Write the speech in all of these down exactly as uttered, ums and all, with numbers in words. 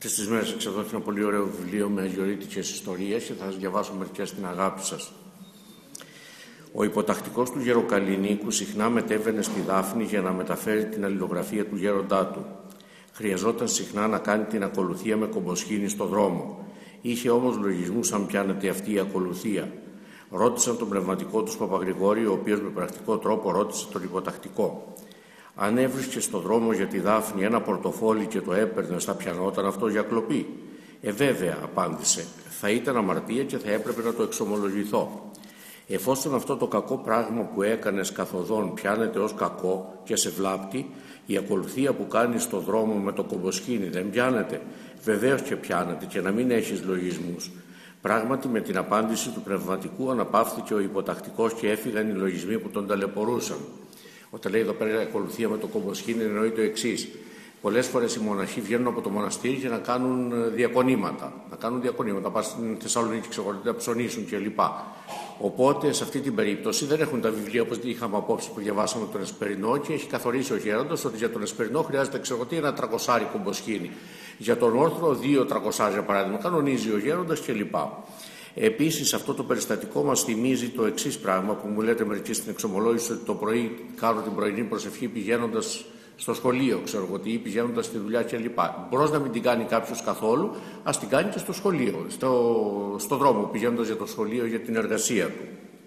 Αυτές τις μέρες εξεδόθη ένα πολύ ωραίο βιβλίο με αγιορείτικες ιστορίες και θα σας διαβάσω μερικές στην αγάπη σας. Ο υποτακτικός του Γεροκαλλινίκου συχνά μετέβαινε στη Δάφνη για να μεταφέρει την αλληλογραφία του γέροντά του. Χρειαζόταν συχνά να κάνει την ακολουθία με κομποσχήνη στο δρόμο. Είχε όμως λογισμούς αν πιάνεται αυτή η ακολουθία. Ρώτησαν τον πνευματικό του Παπαγρηγόρη, ο οποίος με πρακτικό τρόπο ρώτησε τον υποτακτικό. Αν έβρισκε στο δρόμο για τη Δάφνη ένα πορτοφόλι και το έπαιρνε, θα πιανόταν αυτό για κλοπή? Ε, βέβαια, απάντησε. Θα ήταν αμαρτία και θα έπρεπε να το εξομολογηθώ. Εφόσον αυτό το κακό πράγμα που έκανες καθοδόν πιάνεται ως κακό και σε βλάπτει, η ακολουθία που κάνεις στο δρόμο με το κομποσχήνι δεν πιάνεται? Βεβαίως και πιάνεται, και να μην έχεις λογισμούς. Πράγματι, με την απάντηση του πνευματικού αναπαύθηκε ο υποτακτικός και έφυγαν οι λογισμοί που τον ταλαιπωρούσαν. Όταν λέει εδώ πέρα ακολουθία με το κομποσχήνι, εννοεί το εξής. Πολλές φορές οι μοναχοί βγαίνουν από το μοναστήρι για να κάνουν διακονήματα. Να κάνουν διακονήματα, πάνε στην Θεσσαλονίκη, ξεχωρίζουν, να ψωνίσουν κλπ. Οπότε, σε αυτή την περίπτωση, δεν έχουν τα βιβλία όπως είχαμε απόψε που διαβάσαμε τον Εσπερινό και έχει καθορίσει ο γέροντας ότι για τον Εσπερινό χρειάζεται, ξέρω τι, ένα τρακοσάρι κομποσχήνι. Για τον Όρθρο, δύο τρακοσάρια παράδειγμα. Κανονίζει ο γέροντας κλπ. Επίσης, αυτό το περιστατικό μας θυμίζει το εξής πράγμα που μου λέτε μερικοί στην εξομολόγηση, ότι το πρωί κάνω την πρωινή προσευχή πηγαίνοντας στο σχολείο, ξέρω εγώ τι, ή πηγαίνοντας στη δουλειά κλπ. Μπορείς να μην την κάνει κάποιος καθόλου, ας την κάνει και στο σχολείο, στο, στο δρόμο, πηγαίνοντας για το σχολείο για την εργασία του.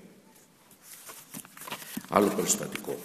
Άλλο περιστατικό.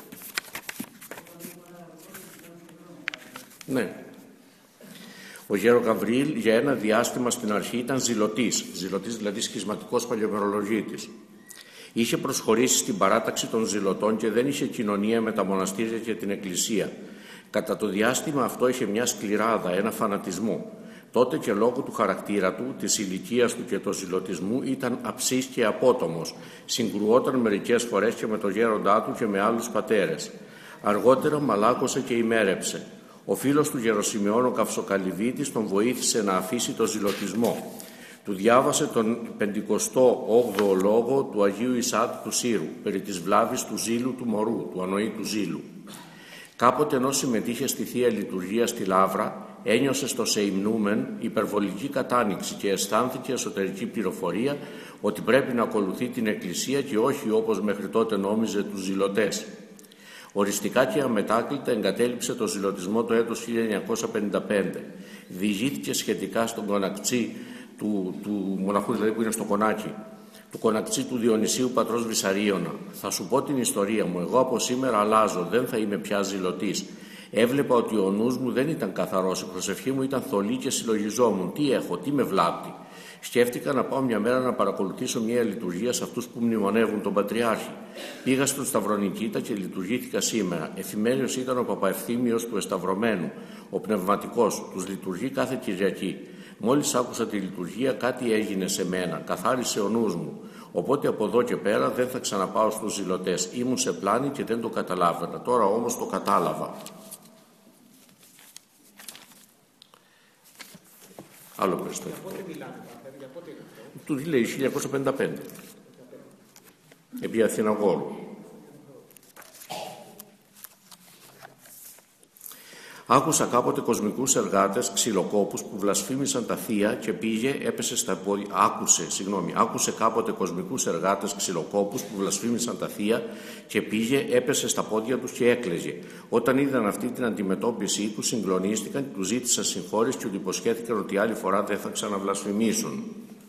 Ναι. Ο γέρο Γαβριήλ για ένα διάστημα στην αρχή ήταν ζηλωτής, ζηλωτής δηλαδή σχισματικός παλαιομερολογίτης. Είχε προσχωρήσει στην παράταξη των ζηλωτών και δεν είχε κοινωνία με τα μοναστήρια και την εκκλησία. Κατά το διάστημα αυτό είχε μια σκληράδα, ένα φανατισμό. Τότε και λόγω του χαρακτήρα του, της ηλικίας του και του ζηλωτισμού ήταν αψής και απότομος. Συγκρουόταν μερικές φορές και με το γέροντά του και με άλλους πατέρες. Αργότερα μαλάκωσε και ημέρεψε. Ο φίλος του Γεροσιμεών, ο Καυσοκαλυβίτης, τον βοήθησε να αφήσει το ζηλωτισμό. Του διάβασε τον πεντηκοστό όγδοο λόγο του Αγίου Ισαάκ του Σύρου, περί της βλάβης του ζήλου του μωρού, του ανοήτου ζήλου. Κάποτε ενώ συμμετείχε στη Θεία Λειτουργία στη Λαύρα, ένιωσε στο σεϊμνούμεν υπερβολική κατάνοιξη και αισθάνθηκε εσωτερική πληροφορία ότι πρέπει να ακολουθεί την Εκκλησία και όχι όπως μέχρι τότε νόμιζε τους ζηλωτές. Οριστικά και αμετάκλητα εγκατέλειψε το ζηλωτισμό το έτος χίλια εννιακόσια πενήντα πέντε. Διηγήθηκε σχετικά στον κονακτσί του, του μοναχού δηλαδή που είναι στο Κονάκι, του κονακτσί του Διονυσίου πατρός Βυσαρίωνα. Θα σου πω την ιστορία μου. Εγώ από σήμερα αλλάζω, δεν θα είμαι πια ζηλωτής. Έβλεπα ότι ο νους μου δεν ήταν καθαρός, η προσευχή μου ήταν θολή και συλλογιζόμουν. Τι έχω, τι με βλάπτει. Σκέφτηκα να πάω μια μέρα να παρακολουθήσω μια λειτουργία σε αυτούς που μνημονεύουν τον Πατριάρχη. Πήγα στον Σταυρονικήτα και λειτουργήθηκα σήμερα. Εφημέριος ήταν ο Παπαευθύμιος του Εσταυρωμένου, ο πνευματικός, τους λειτουργεί κάθε Κυριακή. Μόλις άκουσα τη λειτουργία κάτι έγινε σε μένα, καθάρισε ο νους μου. Οπότε από εδώ και πέρα δεν θα ξαναπάω στους ζηλωτές. Ήμουν σε πλάνη και δεν το καταλάβαινα. Τώρα όμως το κατάλαβα. Άλλο περιστατικό. Του λέει χίλια εννιακόσια πενήντα πέντε. Επί Αθηναγόρου. Άκουσα κάποτε κοσμικούς εργάτες, ξυλοκόπους που βλασφήμισαν τα θεία και πήγε, έπεσε στα πόδια. Άκουσε, συγγνώμη, άκουσε κάποτε κοσμικούς εργάτες, ξυλοκόπους που βλασφήμισαν τα θεία και πήγε, έπεσε στα πόδια τους και έκλαιγε. Όταν είδαν αυτή την αντιμετώπιση του, συγκλονίστηκαν, του ζήτησαν συγχώρεση και του υποσχέθηκαν ότι άλλη φορά δεν θα ξαναβλασφημίσουν.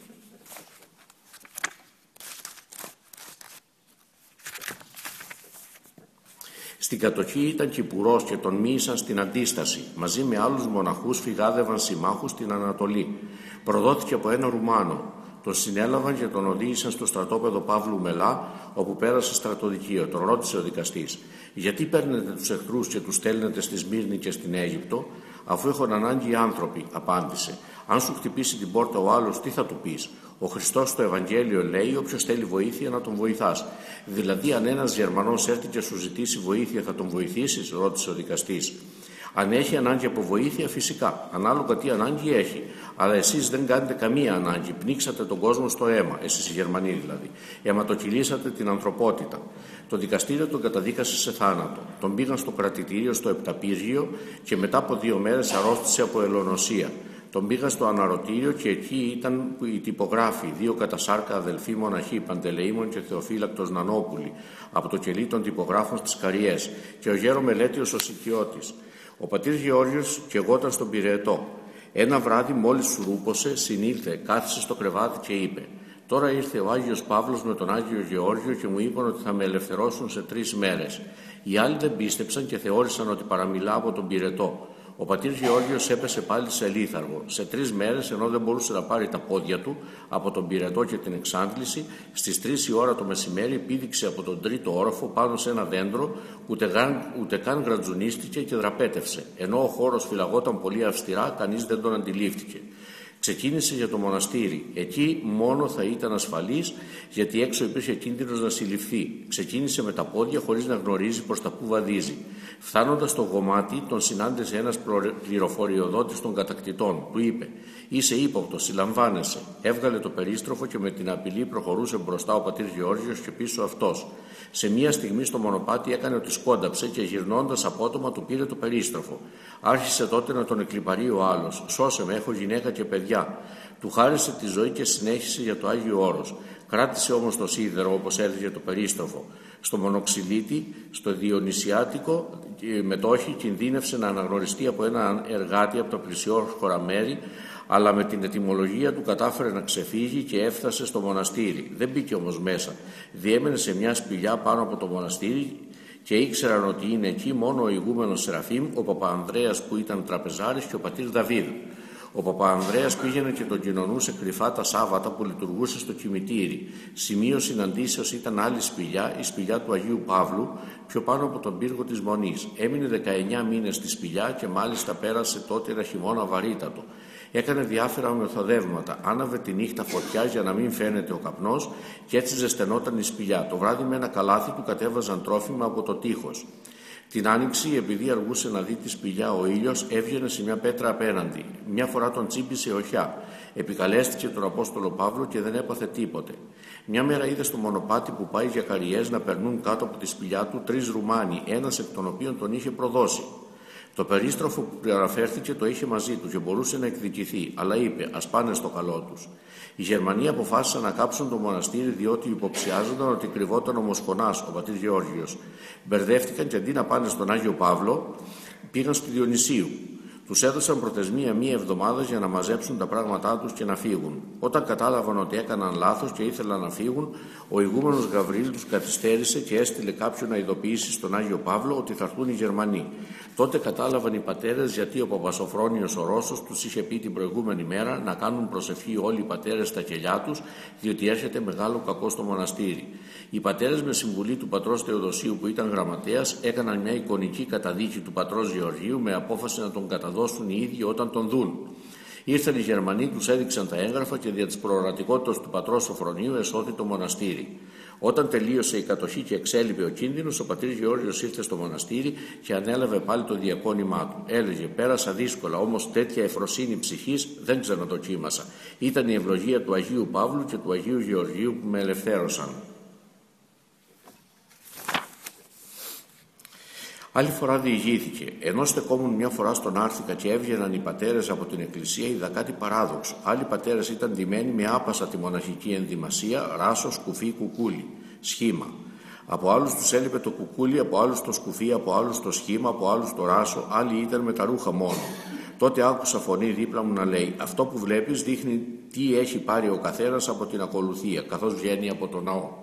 Στην κατοχή ήταν κυπουρός και τον μοίησαν στην αντίσταση. Μαζί με άλλους μοναχούς φυγάδευαν συμμάχους στην Ανατολή. Προδόθηκε από ένα Ρουμάνο. Τον συνέλαβαν και τον οδήγησαν στο στρατόπεδο Παύλου Μελά, όπου πέρασε στρατοδικείο. Τον ρώτησε ο δικαστής: «Γιατί παίρνετε τους εχθρούς και τους στέλνετε στη Σμύρνη και στην Αίγυπτο?» «Αφού έχουν ανάγκη οι άνθρωποι», απάντησε. «Αν σου χτυπήσει την πόρτα ο άλλος, τι θα του πεις?» Ο Χριστός στο Ευαγγέλιο λέει: «Όποιος θέλει βοήθεια να τον βοηθάς». Δηλαδή, αν ένας Γερμανός έρθει και σου ζητήσει βοήθεια, θα τον βοηθήσεις? Ρώτησε ο δικαστής. Αν έχει ανάγκη από βοήθεια, φυσικά. Ανάλογα τι ανάγκη έχει. Αλλά εσείς δεν κάνετε καμία ανάγκη. Πνίξατε τον κόσμο στο αίμα, εσείς οι Γερμανοί δηλαδή. Αιματοκυλήσατε την ανθρωπότητα. Το δικαστήριο τον καταδίκασε σε θάνατο. Τον πήγαν στο κρατητήριο στο Επταπύργιο και μετά από δύο μέρες αρρώστησε από ελονοσία. Τον πήγα στο αναρωτήριο και εκεί ήταν οι τυπογράφοι, δύο κατά σάρκα αδελφοί μοναχοί, Παντελεήμων και Θεοφύλακτος Νανόπουλοι, από το κελί των τυπογράφων στις Καριές, και ο γέρο Μελέτιος ο Σικιώτης. Ο πατήρ Γεώργιος και εγώ ήταν στον Πυραιετό. Ένα βράδυ, μόλις σουρούπωσε, συνήλθε, κάθισε στο κρεβάτι και είπε: «Τώρα ήρθε ο Άγιος Παύλος με τον Άγιο Γεώργιο και μου είπαν ότι θα με ελευθερώσουν σε τρεις μέρες». Οι άλλοι δεν πίστεψαν και θεώρησαν ότι παραμιλά από τον Πυραιετό. Ο πατήρ Γεώργιος έπεσε πάλι σε λίθαργο. Σε τρεις μέρες, ενώ δεν μπορούσε να πάρει τα πόδια του από τον Πυραιετό και την εξάντληση, στις τρεις η ώρα το μεσημέρι πήδηξε από τον τρίτο όροφο πάνω σε ένα δέντρο, ούτε καν, ούτε καν γρατζουνίστηκε και δραπέτευσε. Ενώ ο χώρος φυλαγόταν πολύ αυστηρά, κανείς δεν τον αντιλήφθηκε. Ξεκίνησε για το μοναστήρι. Εκεί μόνο θα ήταν ασφαλής, γιατί έξω υπήρχε κίνδυνος να συλληφθεί. Ξεκίνησε με τα πόδια χωρίς να γνωρίζει προς τα που βαδίζει. Φτάνοντας στο γομάτι, τον συνάντησε ένας πληροφοριοδότης των κατακτητών. Του είπε: «Είσαι ύποπτος, συλλαμβάνεσαι». Έβγαλε το περίστροφο και με την απειλή προχωρούσε μπροστά ο πατήρ Γεώργιος και πίσω αυτός. Σε μία στιγμή στο μονοπάτι έκανε ότι σκόνταψε και γυρνώντας απότομα του πήρε το περίστροφο. Άρχισε τότε να τον εκλιπαρεί ο άλλος: «Σώσε με, έχω γυναίκα και παιδιά». Του χάρισε τη ζωή και συνέχισε για το Άγιο Όρος. Κράτησε όμως το σίδερο, όπως έλεγε το περίστροφο. Στο Μονοξυλίτη, στο Διονυσιάτικο μετόχι, κινδύνευσε να αναγνωριστεί από ένα εργάτη από τα πλησιόσχορα μέρη, αλλά με την ετυμολογία του κατάφερε να ξεφύγει και έφτασε στο μοναστήρι. Δεν μπήκε όμως μέσα. Διέμενε σε μια σπηλιά πάνω από το μοναστήρι και ήξεραν ότι είναι εκεί μόνο ο ηγούμενος Σεραφείμ, ο Παπαανδρέας που ήταν τραπεζάρης και ο πατήρ Δαβίδ. Ο Παπαανδρέας πήγαινε και τον κοινωνούσε κρυφά τα Σάββατα που λειτουργούσε στο κημητήρι. Σημείο συναντήσεως ήταν άλλη σπηλιά, η σπηλιά του Αγίου Παύλου, πιο πάνω από τον πύργο της Μονής. Έμεινε δεκαεννιά μήνες στη σπηλιά και μάλιστα πέρασε τότε ένα χειμώνα βαρύτατο. Έκανε διάφορα ομοιοθοδεύματα. Άναβε τη νύχτα φωτιά για να μην φαίνεται ο καπνός και έτσι ζεσθενόταν η σπηλιά. Το βράδυ με ένα καλάθι του κατέβαζαν τρόφιμα από το τείχος. Την άνοιξη, επειδή αργούσε να δει τη σπηλιά ο ήλιος, έβγαινε σε μια πέτρα απέναντι. Μια φορά τον τσίμπησε οχιά. Επικαλέστηκε τον Απόστολο Παύλο και δεν έπαθε τίποτε. Μια μέρα είδε στο μονοπάτι που πάει για Καριές να περνούν κάτω από τη σπηλιά του τρεις Ρουμάνοι, ένας εκ των οποίων τον είχε προδώσει. Το περίστροφο που αναφέρθηκε το είχε μαζί του και μπορούσε να εκδικηθεί, αλλά είπε: «Ας πάνε στο καλό τους». Οι Γερμανοί αποφάσισαν να κάψουν το μοναστήρι διότι υποψιάζονταν ότι κρυβόταν ο Μοσχονάς, ο πατήρ Γεώργιος. Μπερδεύτηκαν και αντί να πάνε στον Άγιο Παύλο, πήγαν στη Διονυσίου. Τους έδωσαν προθεσμία μία εβδομάδα για να μαζέψουν τα πράγματά τους και να φύγουν. Όταν κατάλαβαν ότι έκαναν λάθος και ήθελαν να φύγουν, ο ηγούμενος Γαβρίλ τους καθυστέρησε και έστειλε κάποιον να ειδοποιήσει στον Άγιο Παύλο ότι θα έρθουν οι Γερμανοί. Τότε κατάλαβαν οι πατέρες γιατί ο Παπασοφρόνιος ο Ρώσος τους είχε πει την προηγούμενη μέρα να κάνουν προσευχή όλοι οι πατέρες στα κελιά τους, διότι έρχεται μεγάλο κακό στο μοναστήρι. Οι πατέρες, με συμβουλή του πατρός Θεοδοσίου που ήταν γραμματέας, έκαναν μια εικονική καταδίκη του πατρός Γεωργίου με απόφαση να τον καταδώσουν οι ίδιοι όταν τον δουν. Ήρθαν οι Γερμανοί, τους έδειξαν τα έγγραφα και δια της προορατικότητας του πατρός Σοφρονίου εσώθη το μοναστήρι. Όταν τελείωσε η κατοχή και εξέλιπε ο κίνδυνος, ο πατήρ Γεώργιος ήρθε στο μοναστήρι και ανέλαβε πάλι το διακόνημά του. Έλεγε: «Πέρασα δύσκολα, όμως τέτοια ευφροσύνη ψυχής δεν ξαναδοκίμασα. Ήταν η ευλογία του Αγίου Παύλου και του Αγίου Γεωργίου που με ελευθέρωσαν». Άλλη φορά διηγήθηκε: «Ενώ στεκόμουν μια φορά στον Άρθικα και έβγαιναν οι πατέρες από την εκκλησία, είδα κάτι παράδοξο. Άλλοι πατέρες ήταν ντυμένοι με άπασα τη μοναχική ενδυμασία, ράσο, σκουφί, κουκούλι, σχήμα. Από άλλους τους έλειπε το κουκούλι, από άλλους το σκουφί, από άλλους το σχήμα, από άλλους το ράσο, άλλοι ήταν με τα ρούχα μόνο. Τότε άκουσα φωνή δίπλα μου να λέει: «Αυτό που βλέπεις δείχνει τι έχει πάρει ο καθένας από την ακολουθία, καθώς βγαίνει από τον ναό».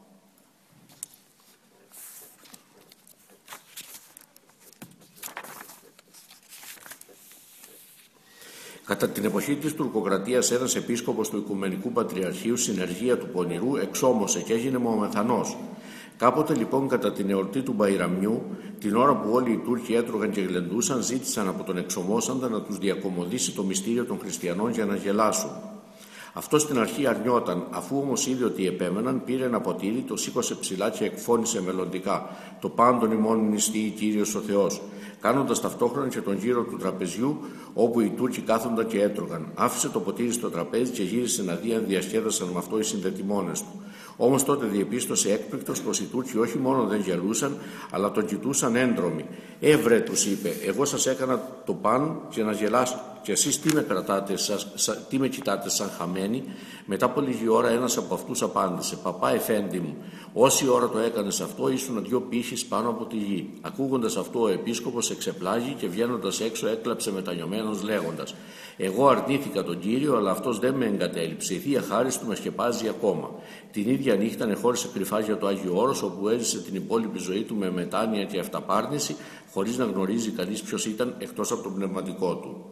Κατά την εποχή της τουρκοκρατίας, ένας επίσκοπος του Οικουμενικού Πατριαρχείου, συνεργεία του Πονηρού, εξόμωσε και έγινε μοαμεθανός. Κάποτε λοιπόν, κατά την εορτή του Μπαϊραμιού, την ώρα που όλοι οι Τούρκοι έτρωγαν και γλεντούσαν, ζήτησαν από τον εξομόσαντα να τους διακομωδήσει το μυστήριο των χριστιανών για να γελάσουν. Αυτό στην αρχή αρνιόταν, αφού όμως είδε ότι επέμεναν, πήρε ένα ποτήρι, το σήκωσε ψηλά και εκφώνησε μελλοντικά: «Το πάντων ημών νηστεί Κύριος ο Θεός», κάνοντας ταυτόχρονα και τον γύρο του τραπεζιού όπου οι Τούρκοι κάθονταν και έτρωγαν. Άφησε το ποτήρι στο τραπέζι και γύρισε να δει αν διασκέδασαν με αυτό οι συνδετημόνες του. Όμως τότε διεπίστωσε έκπληκτος πως οι Τούρκοι όχι μόνο δεν γελούσαν, αλλά τον κοιτούσαν έντρομοι. «Ε, βρε», τους είπε, «εγώ σας έκανα το παν και να γελάσετε. και εσείς τι με κρατάτε, σας, σα, τι με κοιτάτε σαν χαμένη? Μετά από λίγη ώρα ένας από αυτούς απάντησε: «Παπά Εφέντη μου, όση ώρα το έκανες αυτό, ήσουν δυο πύχες πάνω από τη γη». Ακούγοντας αυτό, ο επίσκοπος εξεπλάγει και βγαίνοντας έξω έκλαψε μετανιωμένος λέγοντας: «Εγώ αρνήθηκα τον Κύριο, αλλά αυτός δεν με εγκατέλειψε. Η Θεία Χάρις του με σκεπάζει ακόμα». Την ίδια νύχτα εχώρισε κρυφά για το Άγιο Όρος, όπου έζησε την υπόλοιπη ζωή του με μετάνοια και αυταπάρνηση, χωρίς να γνωρίζει κανείς ποιος ήταν εκτός από τον πνευματικό του.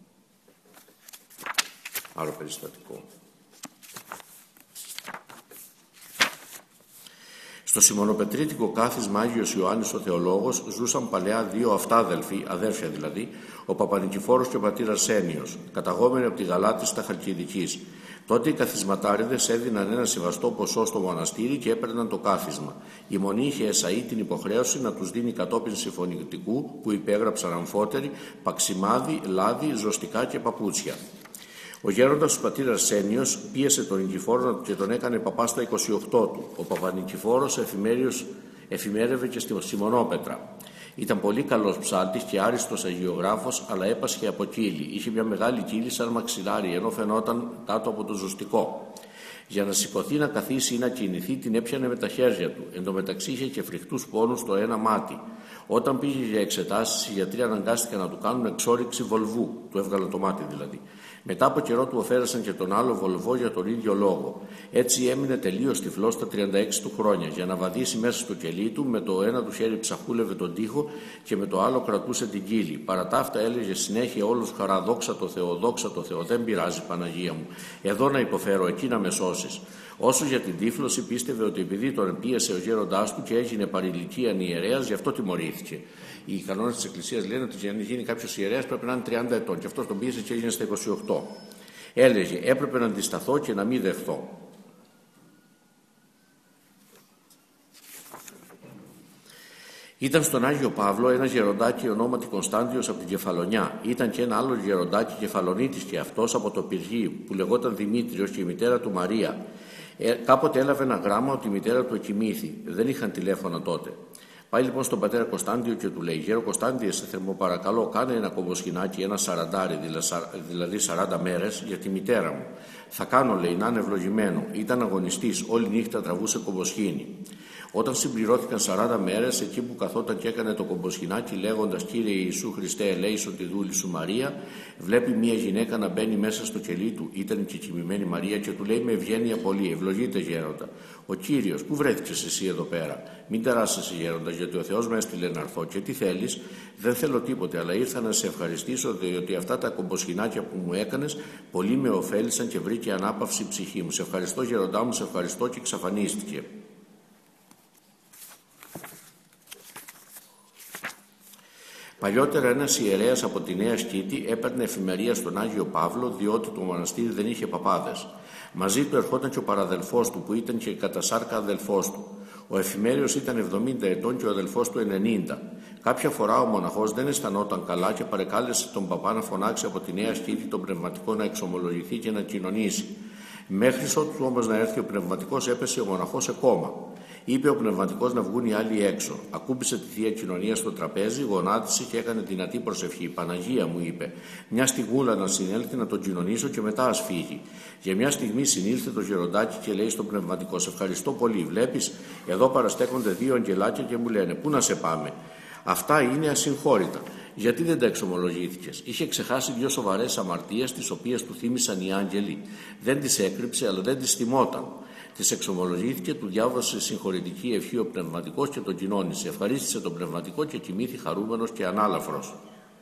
Άλλο περιστατικό. Στο Σιμωνοπετρίτικο κάθισμα Άγιος Ιωάννης ο Θεολόγος ζούσαν παλαιά δύο αυτάδελφοι, αδέρφια δηλαδή, ο Παπανικηφόρος και ο πατήρ Αρσένιος, καταγόμενοι από τη Γαλάτιστα Χαλκιδικής. Τότε οι καθισματάριδες έδιναν ένα σεβαστό ποσό στο μοναστήρι και έπαιρναν το κάθισμα. Η Μονή είχε εσαεί την υποχρέωση να τους δίνει κατόπιν συμφωνητικού που υπέγραψαν αμφότεροι παξιμάδι, λάδι, ζωστικά και παπούτσια. Ο γέροντας του πατήρ Αρσένιος πίεσε τον Νικηφόρο και τον έκανε παπά στα είκοσι οκτώ του. Ο Παπανικηφόρος εφημέρευε και στη Σιμωνόπετρα. Ήταν πολύ καλός ψάλτης και άριστος αγιογράφος, αλλά έπασχε από κύλι. Είχε μια μεγάλη κύλι σαν μαξιλάρι, ενώ φαινόταν κάτω από το ζωστικό. Για να σηκωθεί, να καθίσει ή να κινηθεί, την έπιανε με τα χέρια του. Εν τω μεταξύ είχε και φρικτούς πόνους στο ένα μάτι. Όταν πήγε για εξετάσεις, οι γιατροί αναγκάστηκαν να του κάνουν εξόρυξη βολβού. Του έβγαλε το μάτι δηλαδή. Μετά από καιρό του αφαίρεσαν και τον άλλο βολβό για τον ίδιο λόγο. Έτσι έμεινε τελείως τυφλός στα τριάντα έξι του χρόνια. Για να βαδίσει μέσα στο κελί του, με το ένα του χέρι ψαχούλευε τον τοίχο και με το άλλο κρατούσε την κύλη. Παρά τα αυτά έλεγε συνέχεια όλους χαρά: «Δόξα τω Θεώ, δόξα τω Θεώ, δεν πειράζει Παναγία μου. Εδώ να υποφέρω, εκεί να με σώσεις». Όσο για την τύφλωση, πίστευε ότι επειδή τον πίεσε ο γέροντάς του και έγινε παρηλικίαν ιερέας, γι' αυτό τιμωρήθηκε. Οι κανόνες της Εκκλησίας λένε ότι για να γίνει κάποιος ιερέας πρέπει να είναι τριάντα ετών, και αυτός τον πίεσε και έγινε στα είκοσι οκτώ. Έλεγε: «Έπρεπε να αντισταθώ και να μην δεχθώ». Ήταν στον Άγιο Παύλο ένα γεροντάκι ονόματι Κωνσταντιος από την Κεφαλονιά. Ήταν και ένα άλλο γεροντάκι Κεφαλονίτης και αυτός από το Πυργείο, που λεγόταν Δημήτριος, και η μητέρα του Μαρία. Ε, κάποτε έλαβε ένα γράμμα ότι η μητέρα του εκοιμήθη. Δεν είχαν τηλέφωνα τότε. Πάει λοιπόν στον πατέρα Κωνσταντιο και του λέει: «Γέρο Κωνσταντιε, σε θερμοπαρακαλώ, κάνε ένα κομποσκινάκι, ένα σαραντάρι, δηλαδή σαράντα μέρες, για τη μητέρα μου». «Θα κάνω», λέει, «να είναι ευλογημένο». Ήταν αγωνιστής, όλη νύχτα τραβούσε κομποσκίνη. Όταν συμπληρώθηκαν σαράντα μέρες, εκεί που καθόταν και έκανε το κομποσκινάκι, λέγοντας: «Κύριε Ιησού Χριστέ, ελέησον τη δούλη σου Μαρία», βλέπει μια γυναίκα να μπαίνει μέσα στο κελί του. Ήταν και κοιμημένη Μαρία και του λέει με ευγένεια πολύ: «Ευλογείτε γέροντα». «Ο Κύριος, πού βρέθηκες εσύ εδώ πέρα?» «Μην ταράσσεσαι γέροντα, γιατί ο Θεός με έστειλε να έρθω». «Και τι θέλεις?» «Δεν θέλω τίποτε, αλλά ήρθα να σε ευχαριστήσω, διότι αυτά τα κομποσκινάκια που μου έκανες πολύ με ωφέλησαν και βρήκε ανάπαυση η ψυχή μου. Σε ευχαριστώ γέροντά μου, σε ευχαριστώ», και εξαφανίστηκε. Παλιότερα ένας ιερέας από τη Νέα Σκήτη έπαιρνε εφημερία στον Άγιο Παύλο, διότι το μοναστήρι δεν είχε παπάδες. Μαζί του ερχόταν και ο παραδελφός του, που ήταν και κατά σάρκα αδελφός του. Ο εφημέριος ήταν εβδομήντα ετών και ο αδελφός του ενενήντα. Κάποια φορά ο μοναχός δεν αισθανόταν καλά και παρεκάλεσε τον παπά να φωνάξει από τη Νέα Σκήτη τον πνευματικό να εξομολογηθεί και να κοινωνήσει. Μέχρι ότου όμως να έρθει ο πνευματικός, έπεσε ο μοναχός σε κόμμα. Είπε ο πνευματικός να βγουν οι άλλοι έξω. Ακούμπησε τη Θεία Κοινωνία στο τραπέζι, γονάτισε και έκανε δυνατή προσευχή. «Παναγία μου», είπε, «μια στιγμούλα να συνέλθει να τον κοινωνήσω και μετά ας φύγει». Για μια στιγμή συνήλθε το γεροντάκι και λέει στον πνευματικό: «Σε ευχαριστώ πολύ. Βλέπεις, εδώ παραστέκονται δύο αγγελάκια και μου λένε: πού να σε πάμε? Αυτά είναι ασυγχώρητα. Γιατί δεν τα εξομολογήθηκες?» Είχε ξεχάσει δύο σοβαρές αμαρτίες, τις οποίες του θύμισαν οι άγγελοι. Δεν τις έκρυψε, αλλά δεν τις θυμόταν. Τις εξομολογήθηκε, του διάβασε συγχωρητική ευχή ο πνευματικός και τον κοινώνησε. Ευχαρίστησε τον πνευματικό και κοιμήθη χαρούμενος και ανάλαφρος.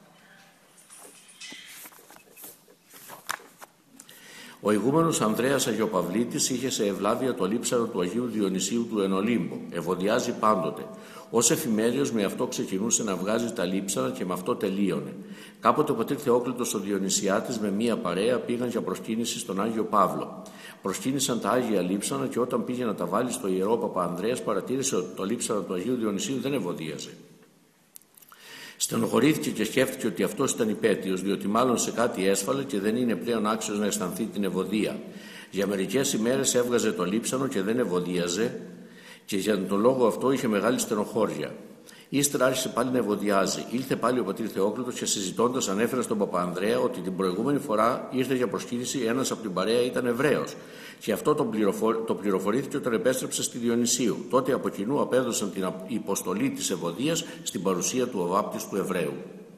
Ο ηγούμενος Ανδρέας Αγιοπαυλίτης είχε σε ευλάβεια το λείψανο του Αγίου Διονυσίου του εν Ολύμπο. Ευωδιάζει πάντοτε. Ως εφημέριος με αυτό ξεκινούσε να βγάζει τα λείψανα και με αυτό τελείωνε. Κάποτε ο πατήρ Θεόκλητος ο Διονυσιάτης με μία παρέα πήγαν για προσκύνηση στον Άγιο Παύλο. Προσκύνησαν τα Άγια λείψανα και όταν πήγε να τα βάλει στο ιερό Παπα Ανδρέας, παρατήρησε ότι το λείψανο του Αγίου Διονυσίου δεν ευωδίαζε. Στενοχωρήθηκε και σκέφτηκε ότι αυτός ήταν υπέτειος, διότι μάλλον σε κάτι έσφαλε και δεν είναι πλέον άξιος να αισθανθεί την ευωδία. Για μερικές ημέρες έβγαζε το λείψανο και δεν ευωδίαζε, και για τον λόγο αυτό είχε μεγάλη στενοχώρια. Ύστερα άρχισε πάλι να ευωδιάζει. Ήλθε πάλι ο πατήρ Θεόκλητος και συζητώντας ανέφερε στον Παπανδρέα ότι την προηγούμενη φορά ήρθε για προσκύνηση ένας από την παρέα ήταν Εβραίος. Και αυτό το, πληροφο... το πληροφορήθηκε όταν επέστρεψε στη Διονυσίου. Τότε από κοινού απέδωσαν την υποστολή της ευωδίας στην παρουσία του οβάπτιστου Εβραίου.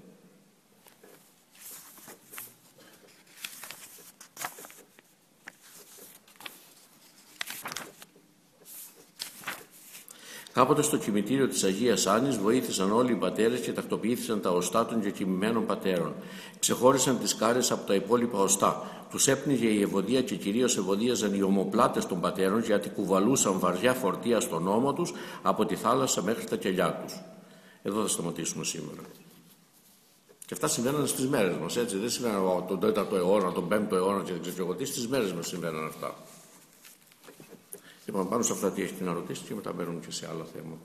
Κάποτε στο κημητήριο της Αγίας Άννης βοήθησαν όλοι οι πατέρες και τακτοποιήθησαν τα οστά των διακοιμημένων πατέρων. Ξεχώρισαν τις κάρες από τα υπόλοιπα οστά. Τους έπνιγε η ευωδία και κυρίως ευωδίαζαν οι ομοπλάτες των πατέρων, γιατί κουβαλούσαν βαριά φορτία στον ώμο τους από τη θάλασσα μέχρι τα κελιά τους. Εδώ θα σταματήσουμε σήμερα. Και αυτά συμβαίνουν στις μέρες μας, έτσι. Δεν συμβαίνουν τον τέταρτο αιώνα, τον πέμπτο αιώνα και δεν ξέρω εγώ τι. Στις μέρες μας συμβαίνουν αυτά. Λοιπόν, πάνω σε αυτά τι έχετε να ρωτήσετε και μετά μπαίνουμε και σε άλλα θέματα.